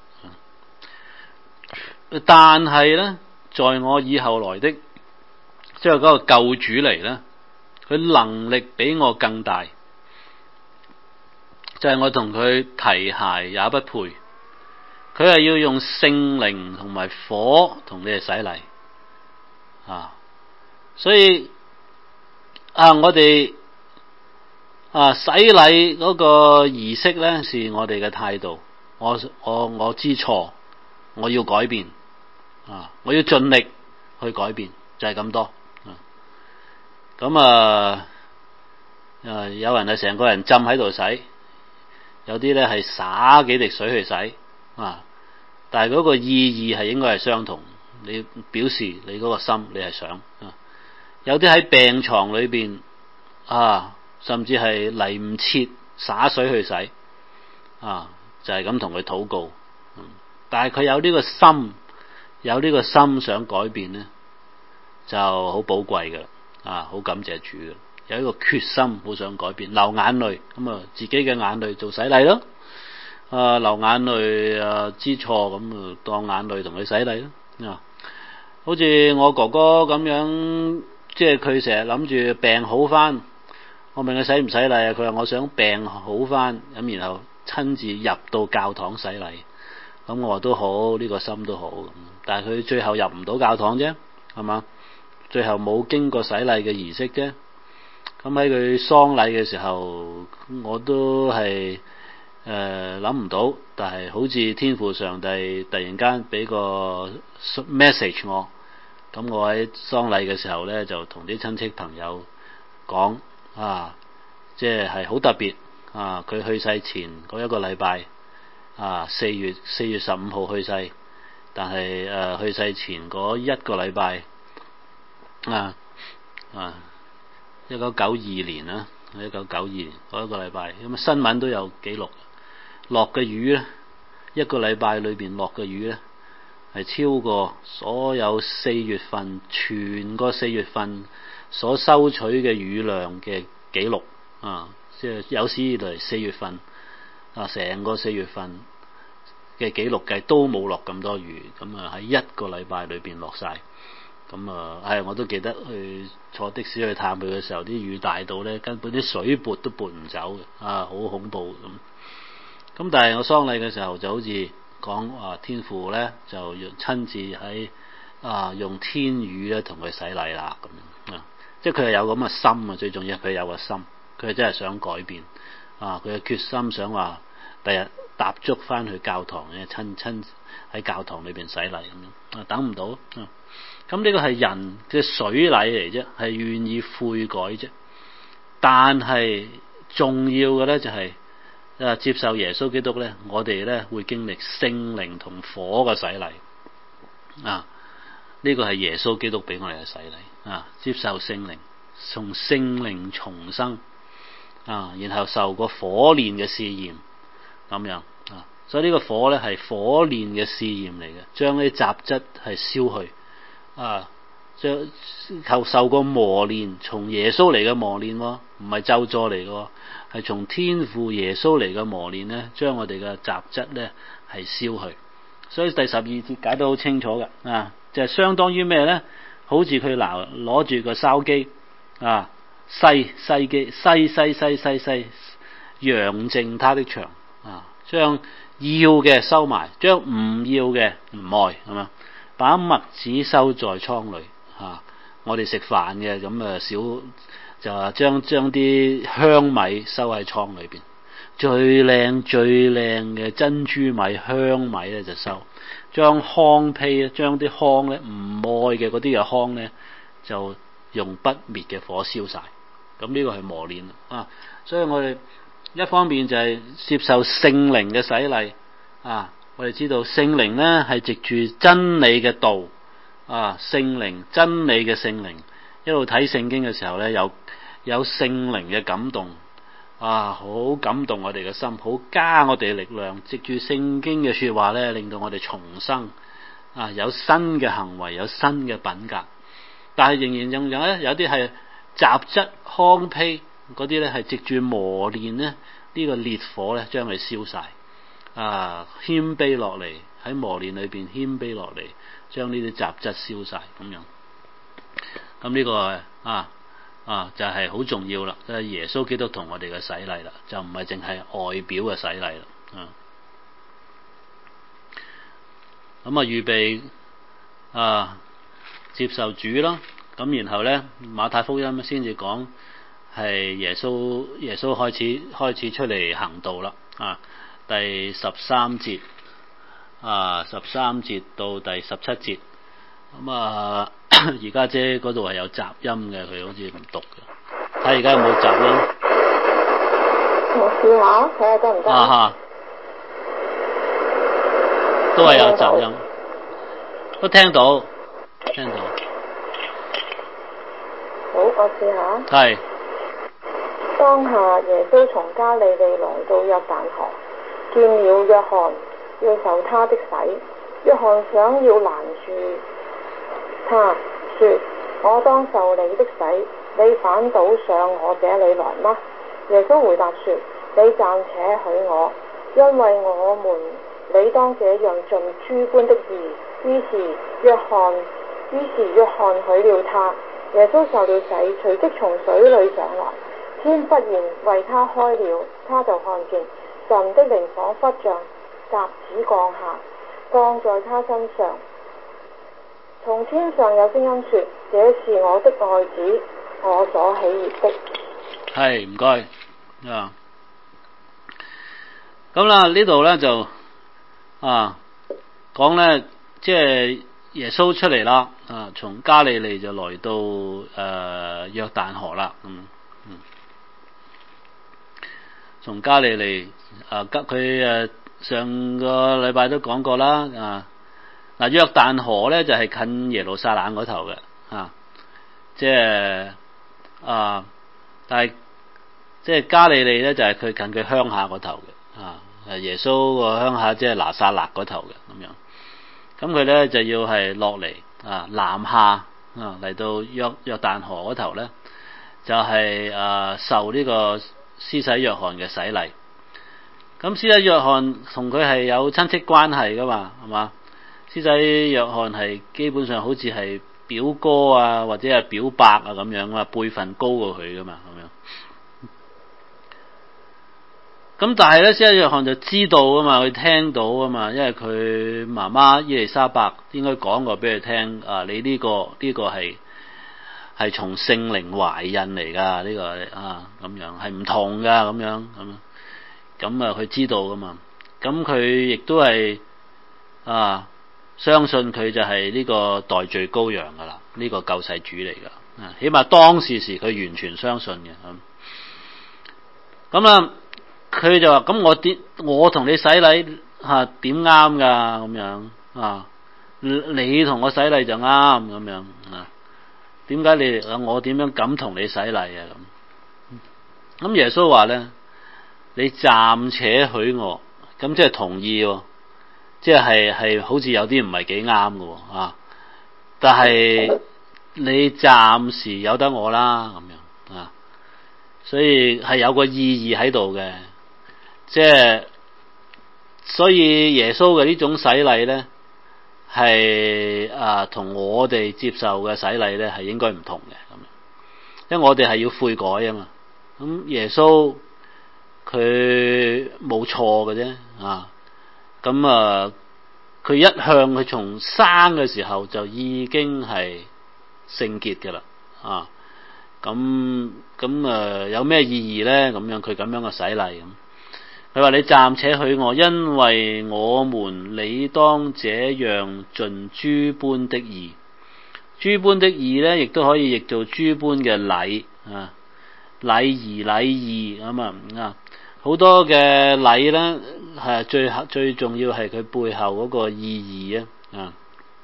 但係咧，在我以後來的，即係嗰個救主嚟咧，佢能力比我更大。就係我同佢提鞋也不配，佢係要用聖靈同埋火同你哋洗禮啊！所以啊，我哋啊洗禮嗰個儀式咧，是我哋嘅態度。我我我知錯我要改變啊，我要盡力去改變，就係、是、咁多。咁啊，啊有人係成個人浸喺度洗，有啲咧係灑幾滴水去洗啊，但係嗰個意義係應該係相同，你表示你嗰個心你係想啊。有啲喺病床裏邊啊，甚至係嚟唔切灑水去洗啊，就係咁同佢禱告。嗯、但係佢有呢個心，有呢個心想改變咧，就好寶貴嘅啊，好感謝主嘅。有一個決心，好想改變，流眼淚咁啊，自己嘅眼淚做洗禮咯。啊，流眼淚啊，知錯咁啊，當眼淚同佢洗禮咯。啊，好似我哥哥咁樣。即係佢成日諗住病好翻，我問佢洗唔洗禮啊？佢話我想病好翻，咁然後親自入到教堂洗禮。咁我話都好，呢個心都好。但係佢最後入唔到教堂啫，係嘛？最後冇經過洗禮嘅儀式啫。咁喺佢喪禮嘅時候，我都係誒諗唔到，但係好似天父上帝突然間俾個 message 我。咁我喺喪禮嘅時候咧，就同啲親戚朋友講啊，即係係好特別啊！佢去世前嗰一個禮拜啊，四月四月十五號去世，但係誒、啊、去世前嗰一個禮拜啊啊，一九九二年啦，一九九二年嗰一個禮拜，咁新聞都有記錄，落嘅雨咧，一個禮拜裏邊落嘅雨咧，係超過所有四月份全個四月份所收取嘅雨量嘅記錄啊！即係有史以來四月份啊，成個四月份嘅記錄計都冇落咁多雨，咁啊喺一個禮拜裏邊落晒。咁啊係我都記得去坐的士去探佢嘅時候，啲雨大到咧根本啲水撥都撥唔走嘅啊，好恐怖咁。咁但係我喪禮嘅時候就好似講啊，天父咧就要親自喺啊用天雨咧同佢洗禮啦咁樣啊，即係佢係有咁嘅心啊，最重要佢有個心，佢係真係想改變啊，佢嘅決心想話第日踏足翻去教堂嘅親親喺教堂裏邊洗禮咁樣啊，等唔到啊，咁呢個係人嘅水禮嚟啫，係願意悔改啫，但係重要嘅咧就係、是。啊！接受耶穌基督咧，我哋咧會經歷聖靈同火嘅洗禮啊！呢個係耶穌基督俾我哋嘅洗禮啊！接受聖靈，從聖靈重生啊，然後受個火煉嘅試驗咁樣啊，所以呢個火咧係火煉嘅試驗嚟嘅，將啲雜質係燒去啊，將求受個磨練，從耶穌嚟嘅磨練喎，唔係咒詛嚟嘅。係從天父耶穌嚟嘅磨練咧，將我哋嘅雜質咧係燒去。所以第十二節解得好清楚嘅啊，就係、是、相當於咩咧？好似佢拿攞住個筲箕啊，篩篩機篩篩篩篩篩，揚淨他的牆啊，將要嘅收埋，將唔要嘅唔愛，係嘛？把麥子收在倉裏啊，我哋食飯嘅咁啊少。就話將將啲香米收喺倉裏邊，最靚最靚嘅珍珠米香米咧就收，將糠秕咧，將啲糠咧唔愛嘅嗰啲嘅糠咧，就用不滅嘅火燒晒。咁呢個係磨練啊！所以我哋一方面就係接受聖靈嘅洗禮啊，我哋知道聖靈咧係藉住真理嘅道啊，聖靈真理嘅聖靈。一路睇聖經嘅時候咧，有有聖靈嘅感動啊，好感動我哋嘅心，好加我哋嘅力量。藉住聖經嘅說話咧，令到我哋重生啊，有新嘅行為，有新嘅品格。但係仍然仲有咧，有啲係雜質糠秕嗰啲咧，係藉住磨練咧，呢個烈火咧將佢燒晒啊，謙卑落嚟喺磨練裏邊謙卑落嚟，將呢啲雜質燒晒咁樣。咁呢個啊啊就係、是、好重要啦，即係耶穌基督同我哋嘅洗禮啦，就唔係淨係外表嘅洗禮啦。啊，咁啊預備啊接受主咯，咁然後咧馬太福音先至講係耶穌耶穌開始開始出嚟行道啦。啊，第十三節啊十三節到第十七節。咁啊，而家姐嗰度係有雜音嘅，佢好似唔讀嘅。睇而家有冇雜音？ 我試下睇下得唔得？ 啊哈，都係有雜音，都聽到，聽到。 好，我試下。 係。 當下耶穌從加利利來到約旦河，見了約翰，要受他的洗。約翰想要攔住他，說：我當受你的洗，你反倒上我這裡來嗎？耶穌回答說：你暫且許我，因為我們理當這樣盡諸般的義。於是約翰，於是約翰許了他。耶穌受了洗，隨即從水裡上來，天忽然為他開了，他就看見神的靈彷彿像鴿子降下，降在他身上。從天上有聲音說：這是我的愛子，我所喜悅的。 係，唔該啊。咁啦，呢度咧就啊講咧，即係耶穌出嚟啦，啊，從加利利就來到誒、呃、約旦河啦，嗯嗯，從加利利啊，佢誒上個禮拜都講過啦，啊嗱約旦河咧就係、是、近耶路撒冷嗰頭嘅，啊，即係啊，但係即係加利利咧就係、是、佢近佢鄉下嗰頭嘅，啊，耶穌個鄉下即係拿撒勒嗰頭嘅咁樣。咁佢咧就要係落嚟啊南下啊嚟到約約旦河嗰頭咧，就係、是、啊受呢個施洗約翰嘅洗禮。咁施洗約翰同佢係有親戚關係噶嘛，係嘛？施洗約翰係基本上好似係表哥啊或者係表伯啊咁樣啊，輩份高過佢噶嘛咁樣。咁但係咧，施洗約翰就知道啊嘛，佢聽到啊嘛，因為佢媽媽伊麗莎白應該講過俾佢聽啊，你呢、這個呢、這個係係從聖靈懷孕嚟噶，呢、這個啊咁樣係唔同噶咁樣咁，咁啊佢知道噶嘛，咁佢亦都係啊相信佢就係呢個代罪羔羊噶啦，呢、這個救世主嚟噶，啊起碼當時時佢完全相信嘅咁，咁啊。佢就話：咁我點我同你洗禮嚇點啱㗎？咁樣啊，你同我洗禮就啱咁樣啊？點解你我點樣敢同你洗禮啊？咁咁耶穌話咧：你暫且許我，咁即係同意喎，即係係好似有啲唔係幾啱嘅喎啊！但係你暫時由得我啦，咁樣啊，所以係有個意義喺度嘅。即係，所以耶穌嘅呢種洗禮咧，係啊同我哋接受嘅洗禮咧係應該唔同嘅咁樣，因為我哋係要悔改啊嘛。咁耶穌佢冇錯嘅啫啊，咁啊佢一向佢從生嘅時候就已經係聖潔嘅啦啊，咁咁啊有咩意義咧？咁樣佢咁樣嘅洗禮咁。佢話：你暫且許我，因為我們理當這樣盡諸般的義。諸般的義咧，亦都可以譯做諸般嘅禮啊，禮儀禮義咁啊啊！好多嘅禮咧，係最最重要係佢背後嗰個意義啊啊！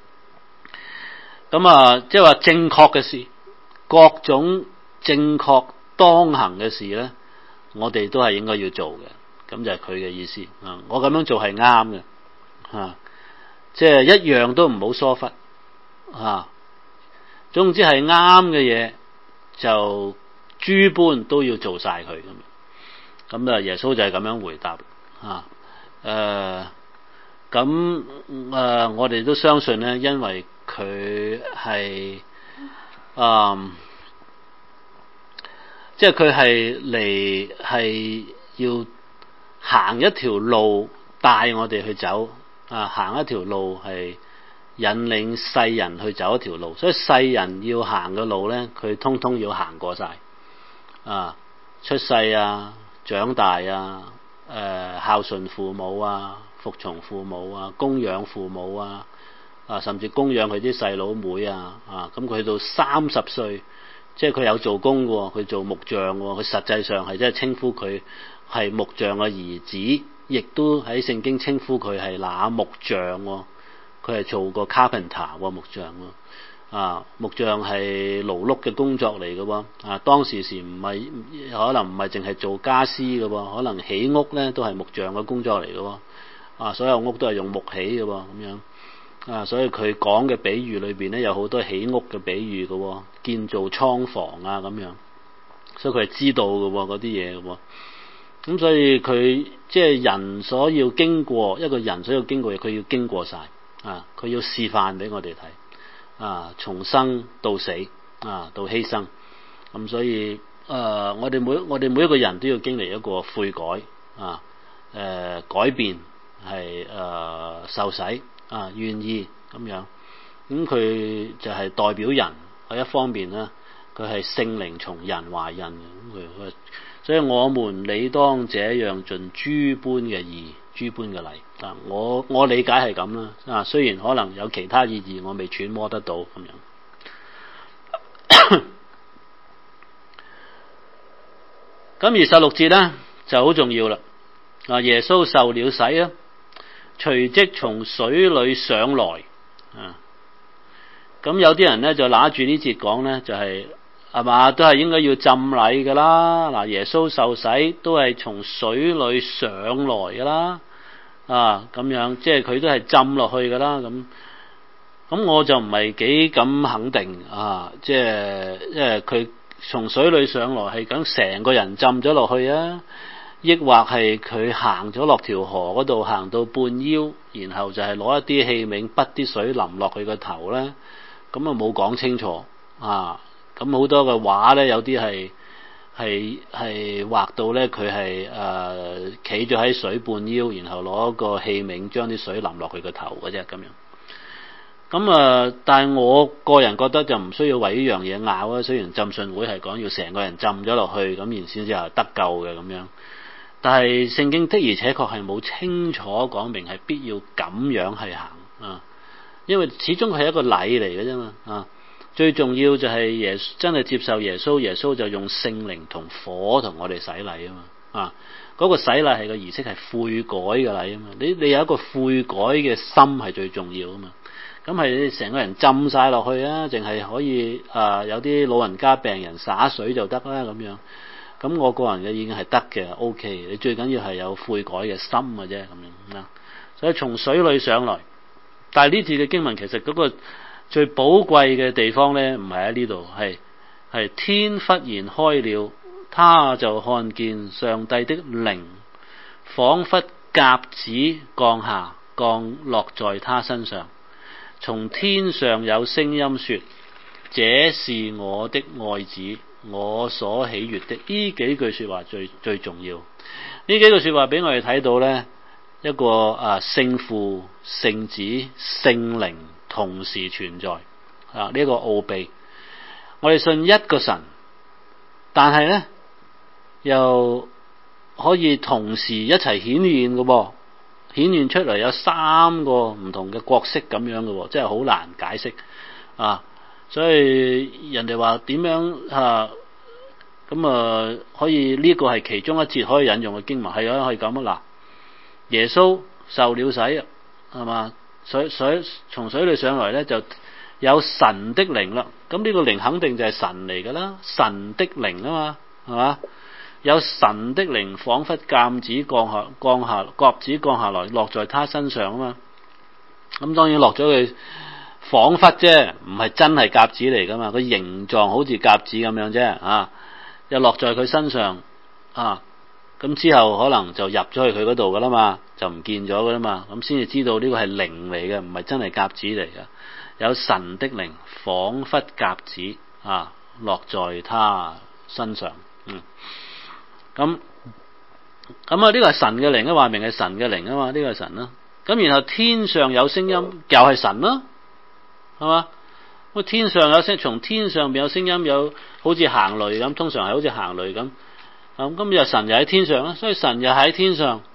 咁啊，即係話正確嘅事，各種正確當行嘅事咧，我哋都係應該要做嘅。咁就係佢嘅意思啊！我咁樣做係啱嘅，嚇，即係一樣都唔好疏忽，嚇。總之係啱嘅嘢，就諸般都要做晒佢咁。咁啊，耶穌就係咁樣回答嚇。誒，咁誒，我哋都相信咧，因為佢係誒，即係佢係嚟係要行一條路帶我哋去走啊，行一條路係引領世人去走一條路，所以世人要行嘅路咧，佢通通要行過晒啊，出世啊，長大啊，誒、呃、孝順父母啊， 服從父母啊，供養父母啊，啊甚至供養佢啲細佬妹啊，啊咁佢到三十歲，即係佢有做工嘅喎，佢做木匠喎，佢實際上係即係稱呼佢係木匠嘅兒子，亦都喺聖經稱呼佢係那木匠喎，佢係做過 carpenter 喎，木匠喎。啊，木匠係勞碌嘅工作嚟嘅喎，啊當時時唔係可能唔係淨係做家私嘅喎，可能起屋咧都係木匠嘅工作嚟嘅喎，啊所有屋都係用木起嘅喎，咁樣，啊所以佢講嘅比喻裏邊咧有好多起屋嘅比喻嘅喎，建造倉房啊咁樣，所以佢係知道嘅喎嗰啲嘢嘅喎，咁所以佢即係人所要經過一個人所要經過嘅，佢要經過晒，啊佢要示範俾我哋睇。啊，從生到死，啊，到犧牲，咁所以誒、呃，我哋每我哋每一個人都要經歷一個悔改，啊，誒、呃，改變係誒、呃、受洗，啊，願意咁樣，咁佢就係代表人喺一方面咧，佢係聖靈從人懷孕嘅，咁佢，所以我們理當這樣盡諸般嘅義。諸般嘅禮啊，我我理解係咁啦啊，雖然可能有其他意義，我未揣摩得到咁樣。咁而十六節咧就好重要啦。啊，耶穌受了洗啊，隨即從水裏上來啊。咁有啲人咧就拿住呢節講咧，就係係嘛，都係應該要浸禮噶啦。嗱，耶穌受洗都係從水裏上來噶啦。啊，咁樣即係佢都係浸落去噶啦，咁咁我就唔係幾咁肯定啊，即係因為佢從水裏上來係咁成個人浸咗落去啊，抑或係佢行咗落條河嗰度行到半腰，然後就係攞一啲器皿滗啲水淋落佢個頭咧，咁啊冇講清楚啊，咁好多嘅畫咧有啲係。係係畫到咧，佢係誒企咗喺水半腰，然後攞個器皿將啲水淋落佢個頭嘅啫咁樣。咁啊、呃，但係我個人覺得就唔需要為呢樣嘢拗啊。雖然浸信會係講要成個人浸咗落去，咁然先至係得救嘅咁樣。但係聖經的而且確係冇清楚講明係必要咁樣係行啊，因為始終係一個禮嚟嘅啫嘛啊。最重要就係耶穌真係接受耶穌，耶穌就用聖靈同火同我哋洗禮啊嘛啊！嗰、那個洗禮係個儀式係悔改嘅禮啊嘛，你你有一個悔改嘅心係最重要啊嘛。咁係你成個人浸晒落去啊，淨係可以啊、呃、有啲老人家病人灑水就得啦咁樣。咁我個人嘅已經係得嘅 ，OK。你最緊要係有悔改嘅心嘅啫咁樣啊。所以從水裏上來，但係呢次嘅經文其實嗰、那個。最寶貴嘅地方咧，唔係喺呢度，係係天忽然開了，他就看見上帝的靈，仿佛鴿子降下，降落在他身上。從天上有聲音說：這是我的愛子，我所喜悅的。呢幾句說話最最重要。呢幾句說話俾我哋睇到咧，一個啊聖父、聖子、聖靈。同時存在啊！呢、這個奧秘，我哋信一個神，但係咧又可以同時一齊顯現嘅噃，顯現出嚟有三個唔同嘅角色咁樣嘅喎，真係好難解釋啊！所以人哋話點樣啊？咁啊可以呢、這個係其中一節可以引用嘅經文，係啊，可以咁啊嗱，耶穌受了洗啊，係嘛？水水從水裏上來咧，就有神的靈啦。咁呢個靈肯定就係神嚟噶啦，神的靈啊嘛，係嘛？有神的靈，仿佛鴿子降下，降下鴿子降下來，落在他身上啊嘛。咁當然落咗佢，仿佛啫，唔係真係鴿子嚟噶嘛。個形狀好似鴿子咁樣啫，啊，又落在佢身上啊。咁之後可能就入咗去佢嗰度噶啦嘛，就唔見咗噶啦嘛，咁先至知道呢個係靈嚟嘅，唔係真係鴿子嚟嘅。有神的靈，仿佛鴿子啊，落在他身上。嗯，咁咁啊，呢個係神嘅靈啊，話明係神嘅靈啊嘛，呢個係神啦。咁然後天上有聲音，又係神啦，係嘛？咁天上有聲，從天上邊有聲音，有好似行雷咁，通常係好似行雷咁。咁今日神又喺天上啦，所以神又喺天上，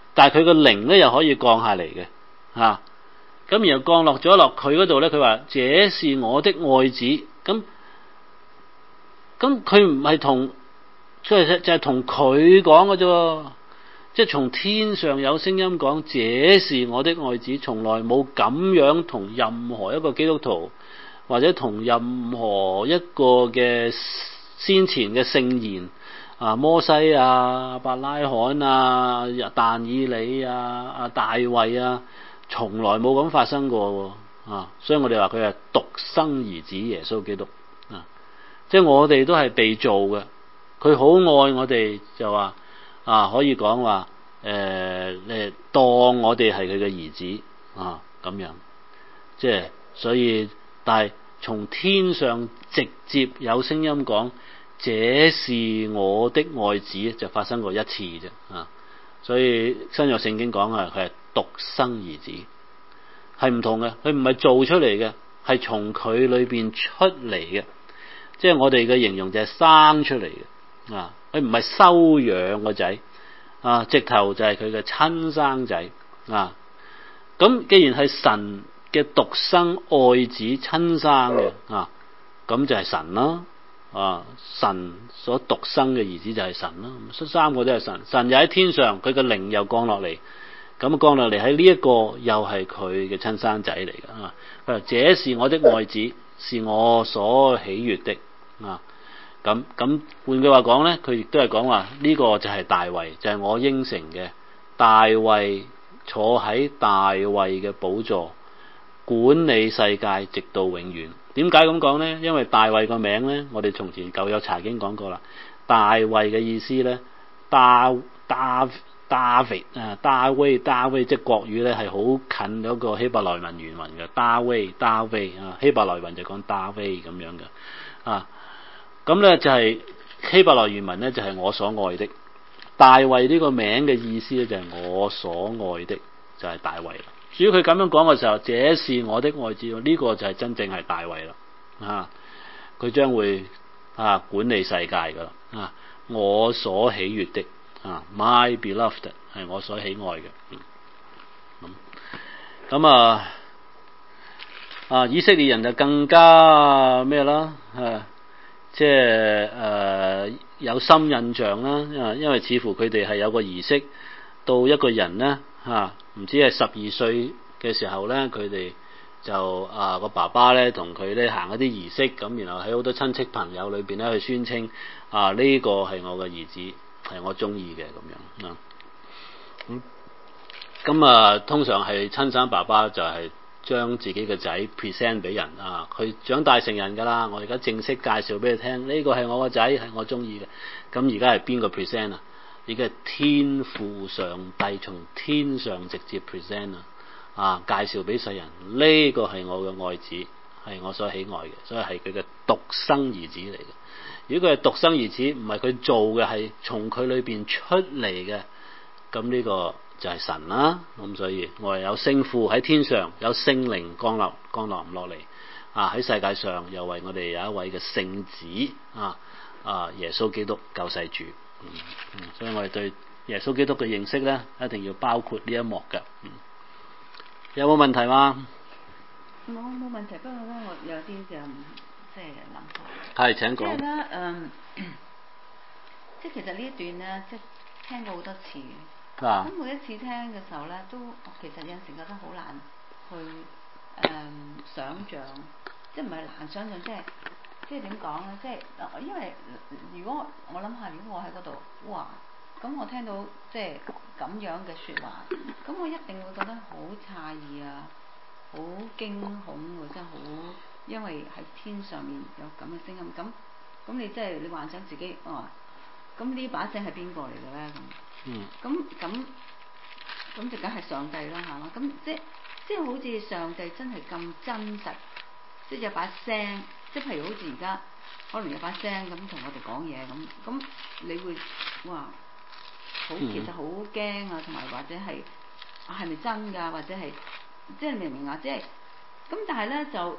但係佢個靈咧又可以降下嚟嘅嚇。咁然後降落咗落佢嗰度咧，佢話這是我的愛子。咁咁佢唔係同，即係就係同佢講嘅啫。即係從天上有聲音講，這是我的愛子，從來冇咁樣同任何一個基督徒或者同任何一個嘅先前嘅聖言啊，摩西啊、伯拉罕啊、但以理啊、啊大衛啊，從來冇咁發生過啊！所以我哋話佢係獨生兒子耶穌基督啊，即係我哋都係被造嘅，佢好愛我哋，就話啊可以講話誒誒當我哋係佢嘅兒子啊咁樣，即係所以但係從天上直接有聲音講，這是我的愛子，就發生過一次啫啊！所以新約聖經講啊，佢係獨生兒子，係唔同嘅，佢唔係做出嚟嘅，係從佢裏邊出嚟嘅。即係我哋嘅形容就係生出嚟嘅啊！佢唔係收養個仔啊，直頭就係佢嘅親生仔啊！咁既然係神嘅獨生愛子親生嘅啊，咁就係神啦啊！神所獨生嘅兒子就係神啦，三個都係神。神又喺天上，佢嘅靈又降落嚟，咁降落嚟喺呢一個又係佢嘅親生仔嚟嘅啊！佢話這是我的愛子，是我所喜悅的啊！咁咁換句話講咧，佢亦都係講話呢個就係大衛，就係、是、我應承嘅大衛坐喺大衛嘅寶座，管理世界直到永遠。點解咁講咧？因為大衛個名咧，我哋從前舊有查經講過啦。大衛嘅意思咧，大大大衛啊，大衛大衛，即係國語咧係好近嗰個希伯來文原文嘅。大衛大衛啊，希伯來文就講大衛咁樣嘅啊。咁咧就係、是、希伯來原文咧就係、是、我所愛的。大衛呢個名嘅意思咧就係我所愛的，就係、是、大衛啦。至於佢咁樣講嘅時候，這是我的愛子，呢、這個就係真正係大衛啦。啊，佢將會啊管理世界噶啦。啊，我所喜悅的啊 ，my beloved 係我所喜愛嘅。咁、嗯、咁啊啊以色列人就更加咩啦？啊即係誒、呃、有深印象啦，因為似乎佢哋係有個儀式，到一個人咧嚇，唔知係十二歲嘅時候咧，佢哋就啊個爸爸咧同佢咧行一啲儀式，咁然後喺好多親戚朋友裏邊咧去宣稱啊呢、這個係我嘅兒子，係我中意嘅咁樣啊。咁咁啊，通常係親生爸爸就係、是。將自己嘅仔 present 俾人啊，佢長大成人㗎啦，我而家正式介紹俾你聽，呢、這個係我個仔，係我中意嘅。咁而家係邊個 present 啊？而家係天父上帝從天上直接 present 啊，啊介紹俾世人，呢、這個係我嘅愛子，係我所喜愛嘅，所以係佢嘅獨生兒子嚟嘅。如果佢係獨生兒子，唔係佢做嘅，係從佢裏邊出嚟嘅，咁呢、這個。就係神啦，咁所以我哋有聖父喺天上，有聖靈降落降落唔落嚟啊！喺世界上又為我哋有一位嘅聖子啊啊耶穌基督救世主，嗯嗯，所以我哋對耶穌基督嘅認識咧，一定要包括呢一幕嘅。嗯，有冇問題嗎？ 冇冇問題，不過咧我有啲就即係諗下。 係請講。 即係咧，嗯，即係其實呢一段咧，即係聽過好多次。咁、啊、每一次聽嘅時候咧，都其實有陣時覺得好難去誒、嗯、想像，即係唔係難想像，即係即係點講咧？即係因為如果我諗下，如果我喺嗰度，哇！咁我聽到即係咁樣嘅説話，咁我一定會覺得好詫異啊，好驚恐喎！真係好，因為喺天上面有咁嘅聲音，咁咁你即係你幻想自己，哦，咁呢把聲係邊個嚟嘅咧？咁嗯， 咁咁咁就梗係上帝啦，係嘛？咁即即係好似上帝真係咁真實，即係有把聲，即係譬如好似而家可能有把聲咁同我哋講嘢咁，咁你會哇好其實好驚啊，同埋或者係係咪真㗎？或者係即係明唔明啊？即係咁，但係咧就，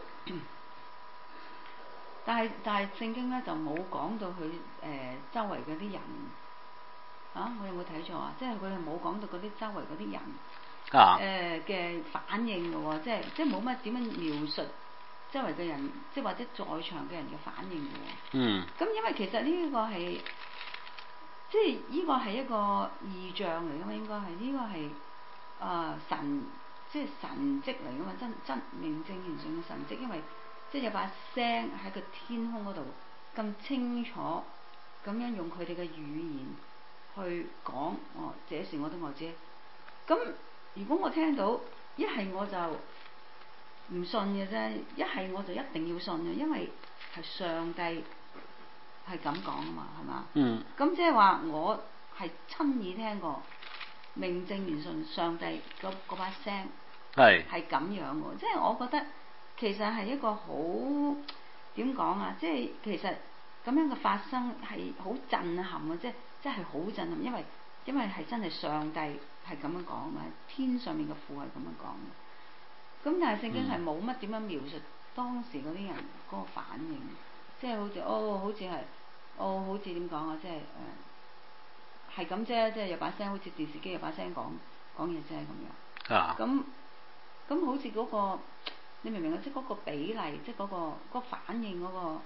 但係但係聖經咧就冇講到佢誒、呃、周圍嗰啲人。 啊，我有冇睇錯啊？即係佢係冇講到嗰啲周圍嗰啲人啊誒嘅、呃、反應嘅喎，即係即係冇乜點樣描述周圍嘅人，即係或者在場嘅人嘅反應嘅喎。 嗯。 咁因為其實呢個係即係呢個係一個異象嚟㗎嘛，應該係呢個係誒、呃、神即係神蹟嚟㗎嘛，真真名正言順嘅神蹟，因為即係有把聲喺個天空嗰度咁清楚咁樣用佢哋嘅語言去講，哦，這是我的愛子。咁如果我聽到一係我就唔信嘅啫，一係我就一定要信嘅，因為係上帝係咁講啊嘛，係嘛？ 嗯。咁即係話我係親耳聽過名正言順上帝嗰嗰把聲係係咁樣喎，即係我覺得其實係一個好點講啊，即係其實咁樣嘅發生係好震撼嘅，即係即係好震撼，因為因為係真係上帝係咁樣講啊嘛，天上面嘅父係咁樣講嘅。咁但係聖經係冇乜點樣描述當時嗰啲人嗰個反應，即係好似哦，好似係哦，好似點講啊，即係誒係咁啫，即係有把聲，好似電視機有把聲講講嘢啫咁樣。啊。咁咁好似嗰個你明唔明啊？即係嗰個比例，即係嗰個嗰個反應嗰個誒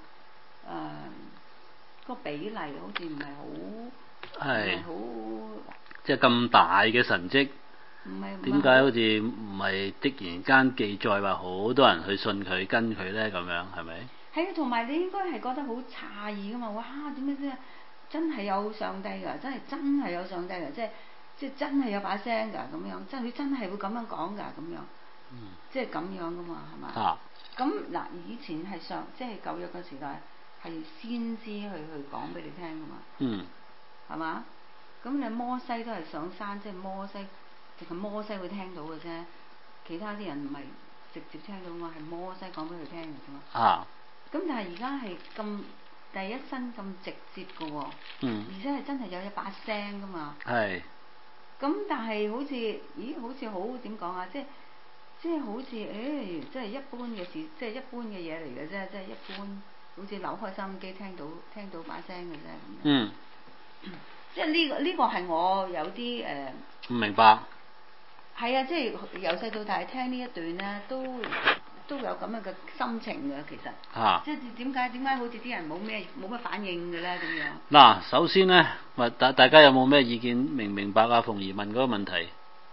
嗰個比例，好似唔係好係好即係咁大嘅神蹟。點解好似唔係突然間記載話好多人去信佢跟佢咧？咁樣係咪？ 係啊，同埋你應該係覺得好詫異噶嘛！哇，點解先真係有上帝㗎？真係真係有上帝㗎！即係即係真係有把聲㗎咁樣，即係佢真係會咁樣講㗎咁樣。嗯。即係咁樣噶嘛，係嘛？啊。咁嗱，以前係上即係舊約嘅時代係先知去去講俾你聽㗎嘛。嗯。係嘛？咁你摩西都係上山，即係摩西。淨係摩西會聽到嘅啫，其他啲人唔係直接聽到嘛，係摩西講俾佢聽嘅啫嘛。啊！咁但係而家係咁第一身咁直接嘅喎，嗯，而且係真係有一把聲噶嘛。係。咁但係好似，咦？好似好點講啊？即係即係好似，誒，即係一般嘅事，即係一般嘅嘢嚟嘅啫，即係一般，好似扭開收音機聽到聽到把聲嘅啫咁樣。嗯。即係呢個呢個係我有啲誒。唔明白。 係啊，即係由細到大聽呢一段咧，都都有咁樣嘅心情嘅，其實。啊。即係點解點解好似啲人冇咩冇乜反應嘅咧？咁樣。 嗱，首先咧，或大大家有冇咩意見？明唔明白阿鳳儀問嗰個問題？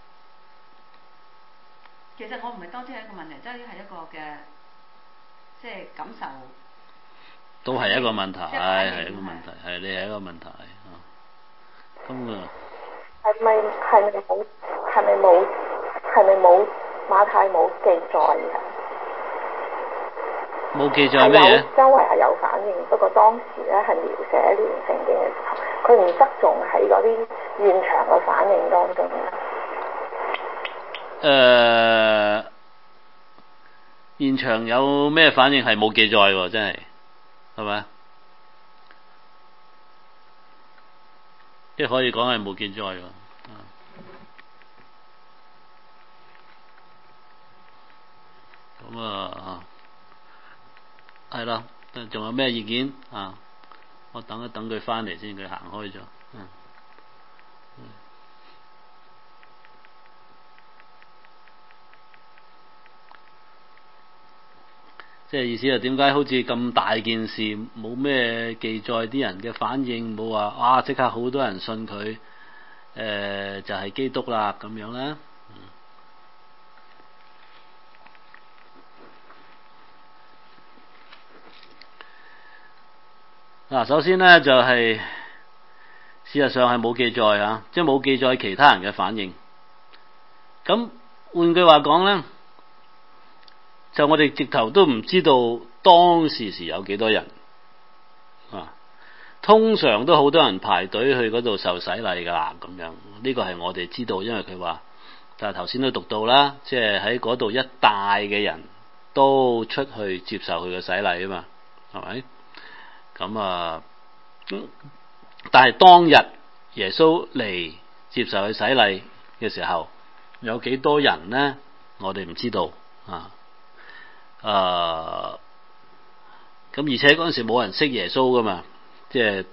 其實我唔係多知係一個問題，即係係一個嘅，即係感受。 都係一個問題，係係一個問題，係你係一個問題啊。咁啊。 係咪係咪冇？係咪冇？係咪冇？馬太冇記載嘅？ 冇記載咩嘢？ 周圍係有反應，不過當時咧係描寫呢段聖經嘅時候，佢唔側重喺嗰啲現場嘅反應當中咧。 誒、呃，現場有咩反應係冇記載喎？真係，係咪？即係可以講係冇記載喎。咁啊，係啦，仲有咩意見啊？我等一等佢翻嚟先，佢行開咗。嗯。嗯。即係意思係點解好似咁大件事冇咩記載，啲人嘅反應冇話啊即刻好多人信佢，誒、呃、就係、是、基督啦咁樣咧？嗱，首先咧就係、是、事實上係冇記載啊，即係冇記載其他人嘅反應。咁換句話講咧，就我哋直頭都唔知道當時時有幾多人啊。通常都好多人排隊去嗰度受洗禮㗎啦，咁樣呢個係我哋知道，因為佢話，但係頭先都讀到啦，即係喺嗰度一帶嘅人都出去接受佢嘅洗禮啊嘛，係咪？咁啊，但係當日耶穌嚟接受佢洗禮嘅時候，有幾多人呢？我哋唔知道啊。誒、啊，咁而且嗰陣時冇人識耶穌噶嘛，即係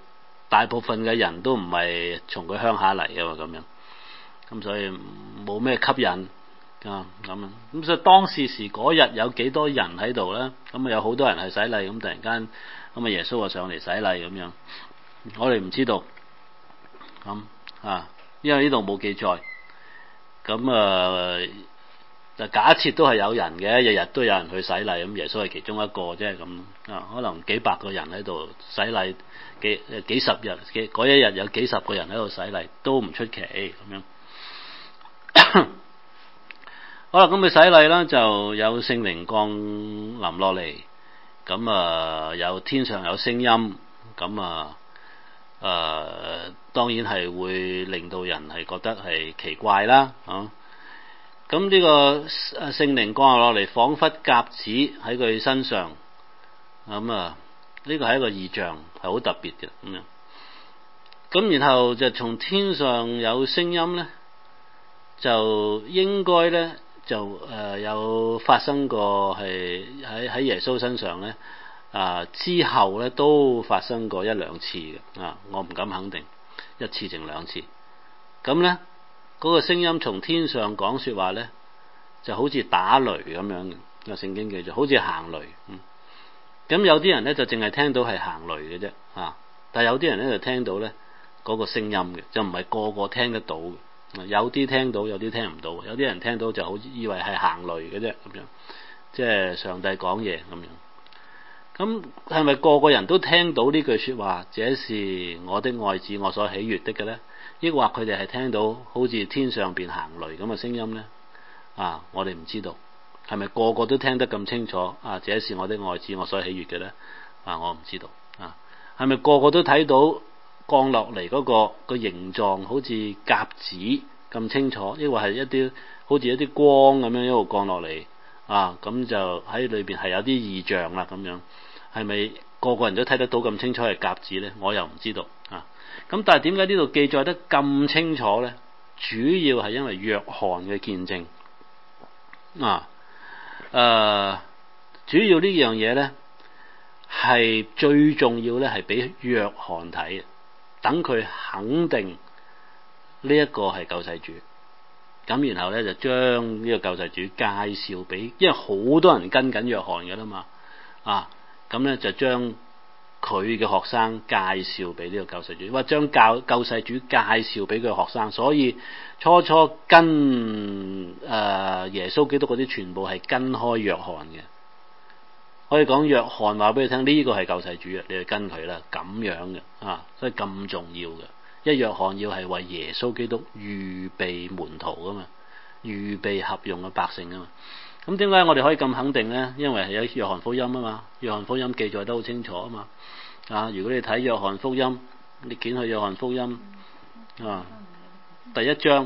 大部分嘅人都唔係從佢鄉下嚟嘅嘛，咁樣，咁所以冇咩吸引啊咁樣，咁所以當時時嗰日有幾多人喺度咧？咁啊有好多人係洗禮，咁突然間咁啊耶穌啊上嚟洗禮咁樣，我哋唔知道，咁啊，因為呢度冇記載，咁啊就假設都係有人嘅，日日都有人去洗禮，咁耶穌係其中一個啫咁啊，可能幾百個人喺度洗禮，幾幾十日嘅嗰一日有幾十個人喺度洗禮，都唔出奇咁樣。好啦，咁佢洗禮啦，就有聖靈降臨落嚟，咁啊有天上有聲音，咁啊誒、呃、當然係會令到人係覺得係奇怪啦，啊！咁呢個聖靈降落嚟，彷彿鴿子喺佢身上，咁啊呢個係一個異象，係好特別嘅咁樣。咁然後就從天上有聲音咧，就應該咧就誒、呃、有發生過係喺喺耶穌身上咧啊、呃、之後咧都發生過一兩次嘅啊，我唔敢肯定一次定兩次。咁咧。嗰個聲音從天上講說話咧，就好似打雷咁樣嘅，有聖經記載，好似行雷。嗯，咁有啲人咧就淨係聽到係行雷嘅啫，啊！但係有啲人咧就聽到咧嗰個聲音嘅，就唔係個個聽得到嘅。有啲聽到，有啲聽唔到。有啲人聽到就好以為係行雷嘅啫，咁樣，即係上帝講嘢咁樣。咁係咪個個人都聽到呢句說話？這是我的愛子，我所喜悅的嘅咧？抑或佢哋係聽到好似天上邊行雷咁嘅聲音咧？啊，我哋唔知道，係咪個個都聽得咁清楚？啊，這是我的愛子，我所喜悅嘅咧？啊，我唔知道。啊，係咪個個都睇到降落嚟嗰個個形狀好似鴿子咁清楚？抑或係一啲好似一啲光咁樣一路降落嚟？啊，咁就喺裏邊係有啲異象啦，咁樣係咪個個人都睇得到咁清楚係鴿子咧？我又唔知道啊。咁但係點解呢度記載得咁清楚咧？主要係因為約翰嘅見證啊。誒、呃，主要呢樣嘢咧係最重要咧，係俾約翰睇，等佢肯定呢一個係救世主。咁然後咧就將呢個救世主介紹俾，因為好多人跟緊約翰嘅啦嘛。啊，咁咧就將佢嘅學生介紹俾呢個救世主，或將教救世主介紹俾佢學生，所以初初跟誒、呃、耶穌基督嗰啲全部係跟開約翰嘅。可以講約翰話俾你聽，呢、這個係救世主啊，你就跟佢啦，咁樣嘅啊，所以咁重要嘅。一約翰要係為耶穌基督預備門徒噶嘛，預備合用嘅百姓啊嘛。咁點解我哋可以咁肯定咧？因為係有約翰福音啊嘛，約翰福音記載得好清楚啊嘛。啊，如果你睇約翰福音，你捲去約翰福音啊，第一章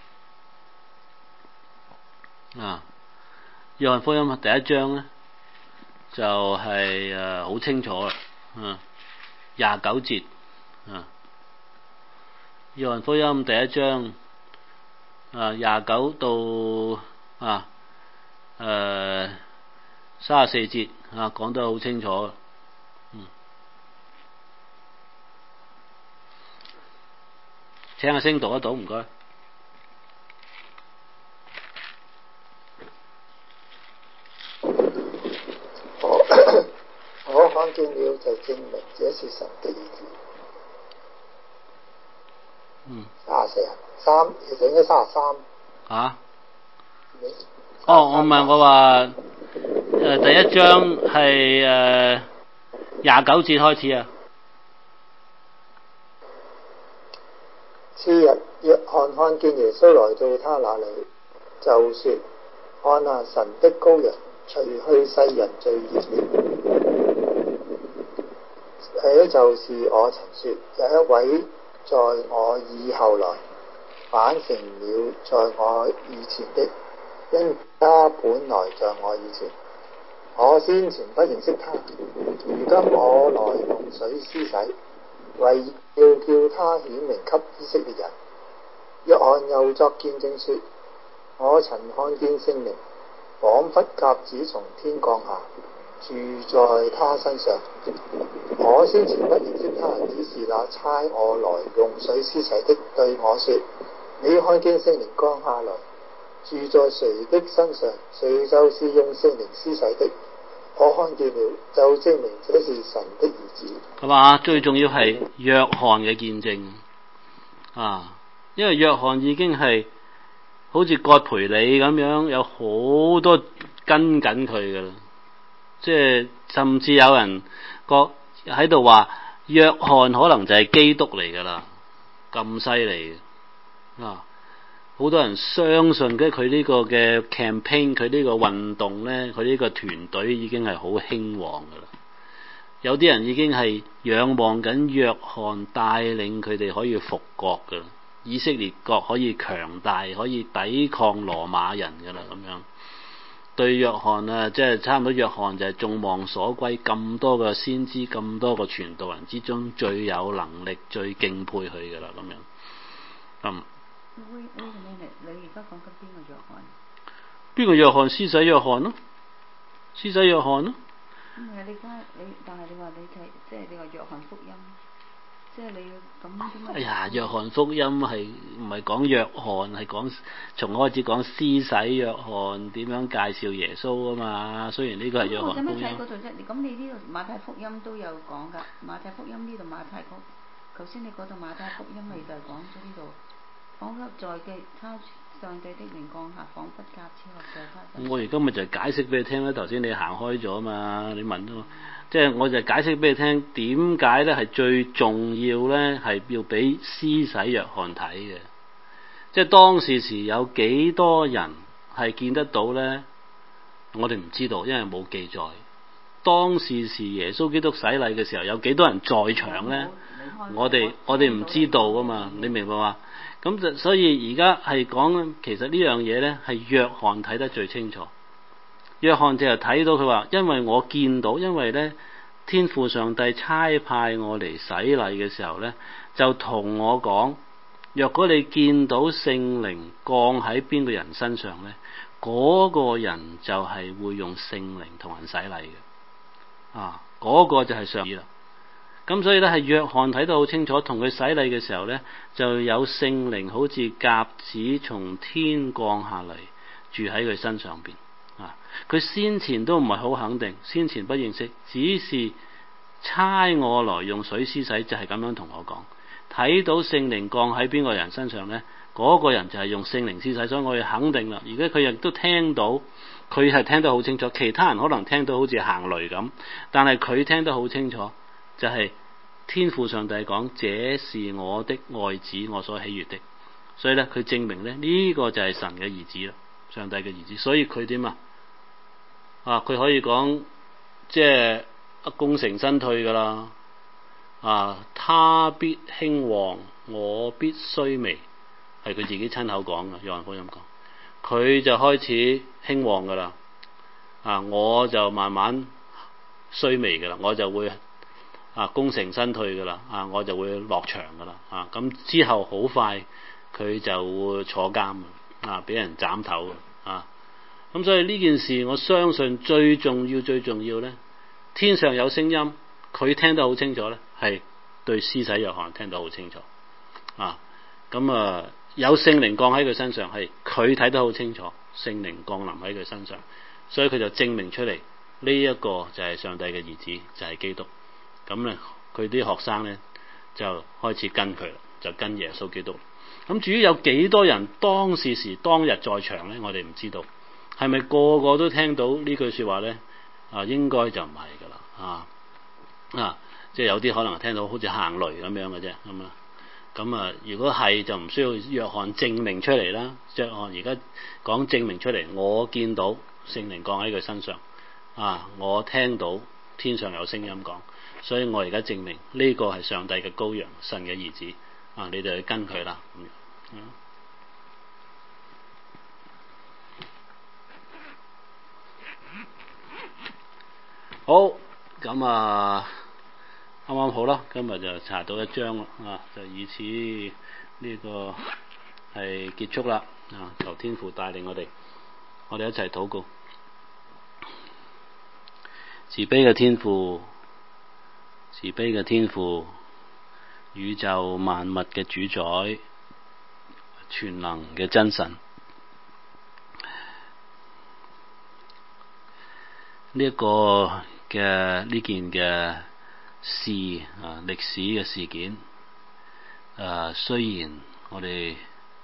啊，約翰福音第一章咧就係誒好清楚啦，啊廿九節啊，約翰福音第一章啊廿九到啊誒三十四節啊，講得好清楚。嗯，請阿星讀得到，唔該。 我看見了，就證明這是神的兒子。 嗯。 三十四啊，三其實應該三十三。 啊？哦，我唔係我話誒、呃、第一章係誒廿九節開始啊。 次日，約翰看見耶穌來到他那裡，就說：看啊，神的羔羊，除去世人罪孽了。這就是我曾說，有一位在我以後來，反成了在我以前的，因他本來在我以前，我先前不認識他。如今我來用水施洗，為要叫他顯明給以色列人。約翰又作見證說：我曾看見聖靈仿佛鴿子從天降下， 住在他身上。我先前不認識他，只是那差我來用水施洗的對我說：你看見聖靈降下來，住在誰的身上，誰就是用聖靈施洗的。我看見了，就證明這是神的兒子。 係嘛？最重要係約翰嘅見證啊，因為約翰已經係好似葛培理咁樣，有好多跟緊佢噶啦。即係甚至有人覺喺度話，約翰可能就係基督嚟噶啦，咁犀利啊！好多人相信嘅佢呢個嘅 campaign， 佢呢個運動咧，佢呢個團隊已經係好興旺噶啦。有啲人已經係仰望緊約翰帶領佢哋可以復國噶啦，以色列國可以強大，可以抵抗羅馬人噶啦咁樣。對約翰啊，即係差唔多約翰就係眾望所歸，咁多個先知，咁多個傳道人之中最有能力、最敬佩佢噶啦咁樣。嗯。 喂喂，你你而家講緊邊個約翰？ 邊個約翰？施洗約翰咯，施洗約翰咯。 唔係你而家你，但係你話你睇，即係你話約翰福音，即係你要咁點解？ 哎呀，約翰福音係唔係講約翰，係講從開始講施洗約翰點樣介紹耶穌啊嘛。雖然呢個係約翰福音。 我點樣睇嗰度啫？咁你呢度馬太福音都有講㗎，馬太福音呢度馬太福，頭先你嗰度馬太福音咪就係講咗呢度。講給在嘅他上帝的靈降下，彷彿鴿子落在他身上。 我而家咪就係解釋俾你聽啦。頭先你行開咗嘛，你問咗，即係我就係解釋俾你聽點解咧係最重要咧，係要俾施洗約翰睇嘅。即係當時時有幾多人係見得到咧？我哋唔知道，因為冇記載。當時時耶穌基督洗禮嘅時候，有幾多人在場咧？我哋我哋唔知道噶嘛，你明白嘛？咁就所以而家係講，其實呢樣嘢咧係約翰睇得最清楚。約翰就係睇到佢話，因為我見到，因為咧天父上帝差派我嚟洗禮嘅時候咧，就同我講，若果你見到聖靈降喺邊個人身上咧，嗰個人就係會用聖靈同人洗禮嘅。啊，嗰個就係上帝啦。咁所以咧係約翰睇得好清楚，同佢洗禮嘅時候咧，就有聖靈好似鴿子從天降下嚟，住喺佢身上邊。啊，佢先前都唔係好肯定，先前不認識，只是差我來用水施洗，就係咁樣同我講。睇到聖靈降喺邊個人身上咧，嗰個人就係用聖靈施洗，所以我哋肯定啦。而家佢亦都聽到，佢係聽得好清楚。其他人可能聽到好似行雷咁，但係佢聽得好清楚。就係天父上帝講，這是我的愛子，我所喜悅的。所以咧，佢證明咧呢個就係神嘅兒子啦，上帝嘅兒子。所以佢點啊？啊，佢可以講即係功成身退噶啦。啊，他必興旺，我必衰微，係佢自己親口講嘅。約翰福音講，佢就開始興旺噶啦。啊，我就慢慢衰微噶啦，我就會。啊，功成身退噶啦，啊，我就會落場噶啦，啊，咁之後好快佢就會坐監，啊，俾人斬頭，啊，咁所以呢件事我相信最重要最重要咧，天上有聲音，佢聽得好清楚咧，係對施洗約翰聽得好清楚，啊，咁啊有聖靈降喺佢身上，係佢睇得好清楚，聖靈降臨喺佢身上，所以佢就證明出嚟呢一個就係上帝嘅兒子，就係基督。咁咧，佢啲學生咧就開始跟佢啦，就跟耶穌基督。咁至於有幾多人當時時當日在場咧，我哋唔知道。係咪個個都聽到呢句說話咧？啊，應該就唔係噶啦，啊啊，即係有啲可能聽到好似行雷咁樣嘅啫，咁啊。咁啊，如果係就唔需要約翰證明出嚟啦。約翰而家講證明出嚟，我見到聖靈降喺佢身上，啊，我聽到天上有聲音講。所以我而家證明呢個係上帝嘅羔羊，神嘅兒子啊！你哋去跟佢啦。嗯、好，咁啊，啱啱好啦，今日就查到一章啦，啊，就以此呢個係結束啦。啊，求天父帶領我哋，我哋一齊禱告。 慈悲嘅天父，慈悲嘅天父，宇宙萬物嘅主宰，全能嘅真神。呢一個嘅呢件嘅事啊，歷史嘅事件，誒、啊，雖然我哋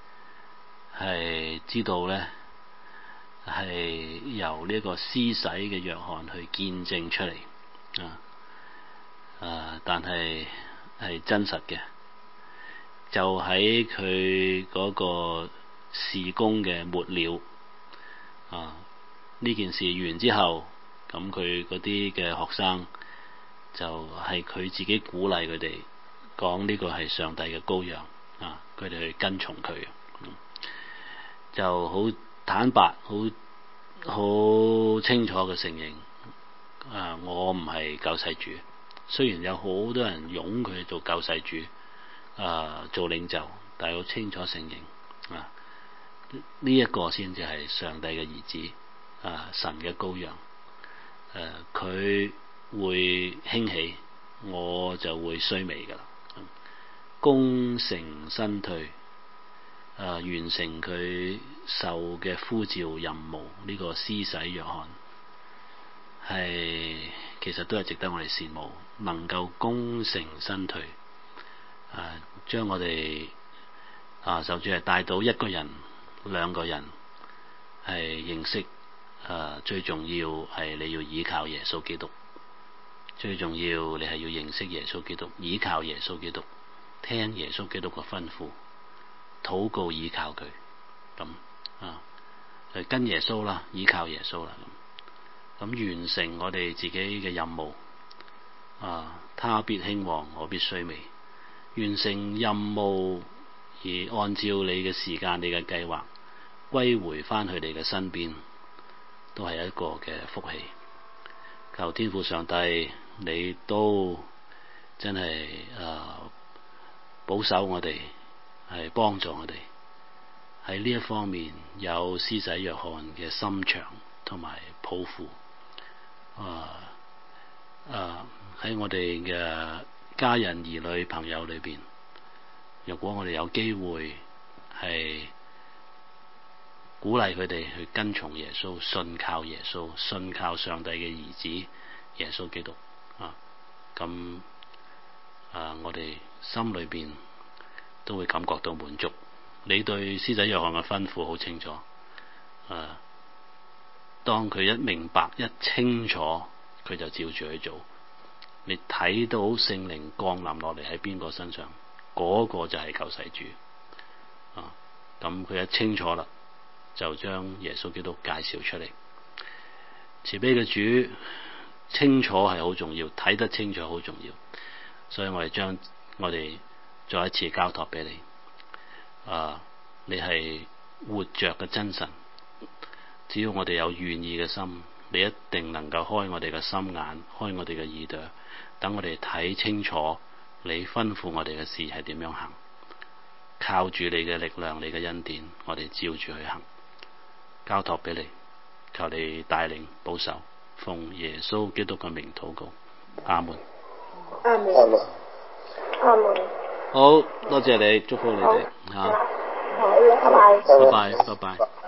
係知道咧，係由呢個施洗嘅約翰去見證出嚟啊，誒，但係係真實嘅，就喺佢嗰個事工嘅末了啊，呢件事完之後。咁佢嗰啲嘅學生就係佢自己鼓勵佢哋講呢個係上帝嘅羔羊啊，佢哋去跟從佢，嗯，就好坦白、好好清楚嘅承認啊，我唔係救世主。雖然有好多人擁佢做救世主啊，做領袖，但係好清楚承認啊，呢一個先至係上帝嘅兒子啊，神嘅羔羊。誒，佢、呃、會興起，我就會衰微噶啦。功成身退，誒、呃，完成佢受嘅呼召任務，呢、這個施洗約翰係其實都係值得我哋羨慕，能夠功成身退，誒、呃，將我哋啊，甚至係帶到一個人、兩個人係認識。誒、啊，最重要係你要依靠耶穌基督，最重要你係要認識耶穌基督，依靠耶穌基督，聽耶穌基督嘅吩咐，禱告依靠佢，咁啊，跟耶穌啦，依靠耶穌啦，咁，咁完成我哋自己嘅任務，啊，他必興旺，我必衰微，完成任務而按照你嘅時間、你嘅計劃歸回翻去你嘅身邊。都係一個嘅福氣，求天父上帝，你都真係誒、呃、保守我哋，係幫助我哋喺呢一方面有施洗約翰嘅心腸同埋抱負，啊啊喺我哋嘅家人、兒女、朋友裏邊，若果我哋有機會係鼓勵佢哋去跟從耶穌，信靠耶穌，信靠上帝嘅兒子耶穌基督啊！咁啊，我哋心裏邊都會感覺到滿足。你對施洗約翰嘅吩咐好清楚啊！當佢一明白、一清楚，佢就照住去做。你睇到聖靈降臨落嚟喺邊個身上，嗰、嗰個就係救世主啊！咁佢一清楚啦，就將耶穌基督介紹出嚟。慈悲嘅主，清楚係好重要，睇得清楚好重要，所以我哋將我哋再一次交託俾你。啊，你係活着嘅真神，只要我哋有願意嘅心，你一定能夠開我哋嘅心眼，開我哋嘅耳朵，等我哋睇清楚你吩咐我哋嘅事係點樣行，靠住你嘅力量、你嘅恩典，我哋照住去行。交託俾你，求你帶領保守，奉耶穌基督嘅名禱告，阿門。 阿門。 阿門。 阿門。 好多謝你，祝福你哋吓。 好，拜拜。 拜拜，拜拜。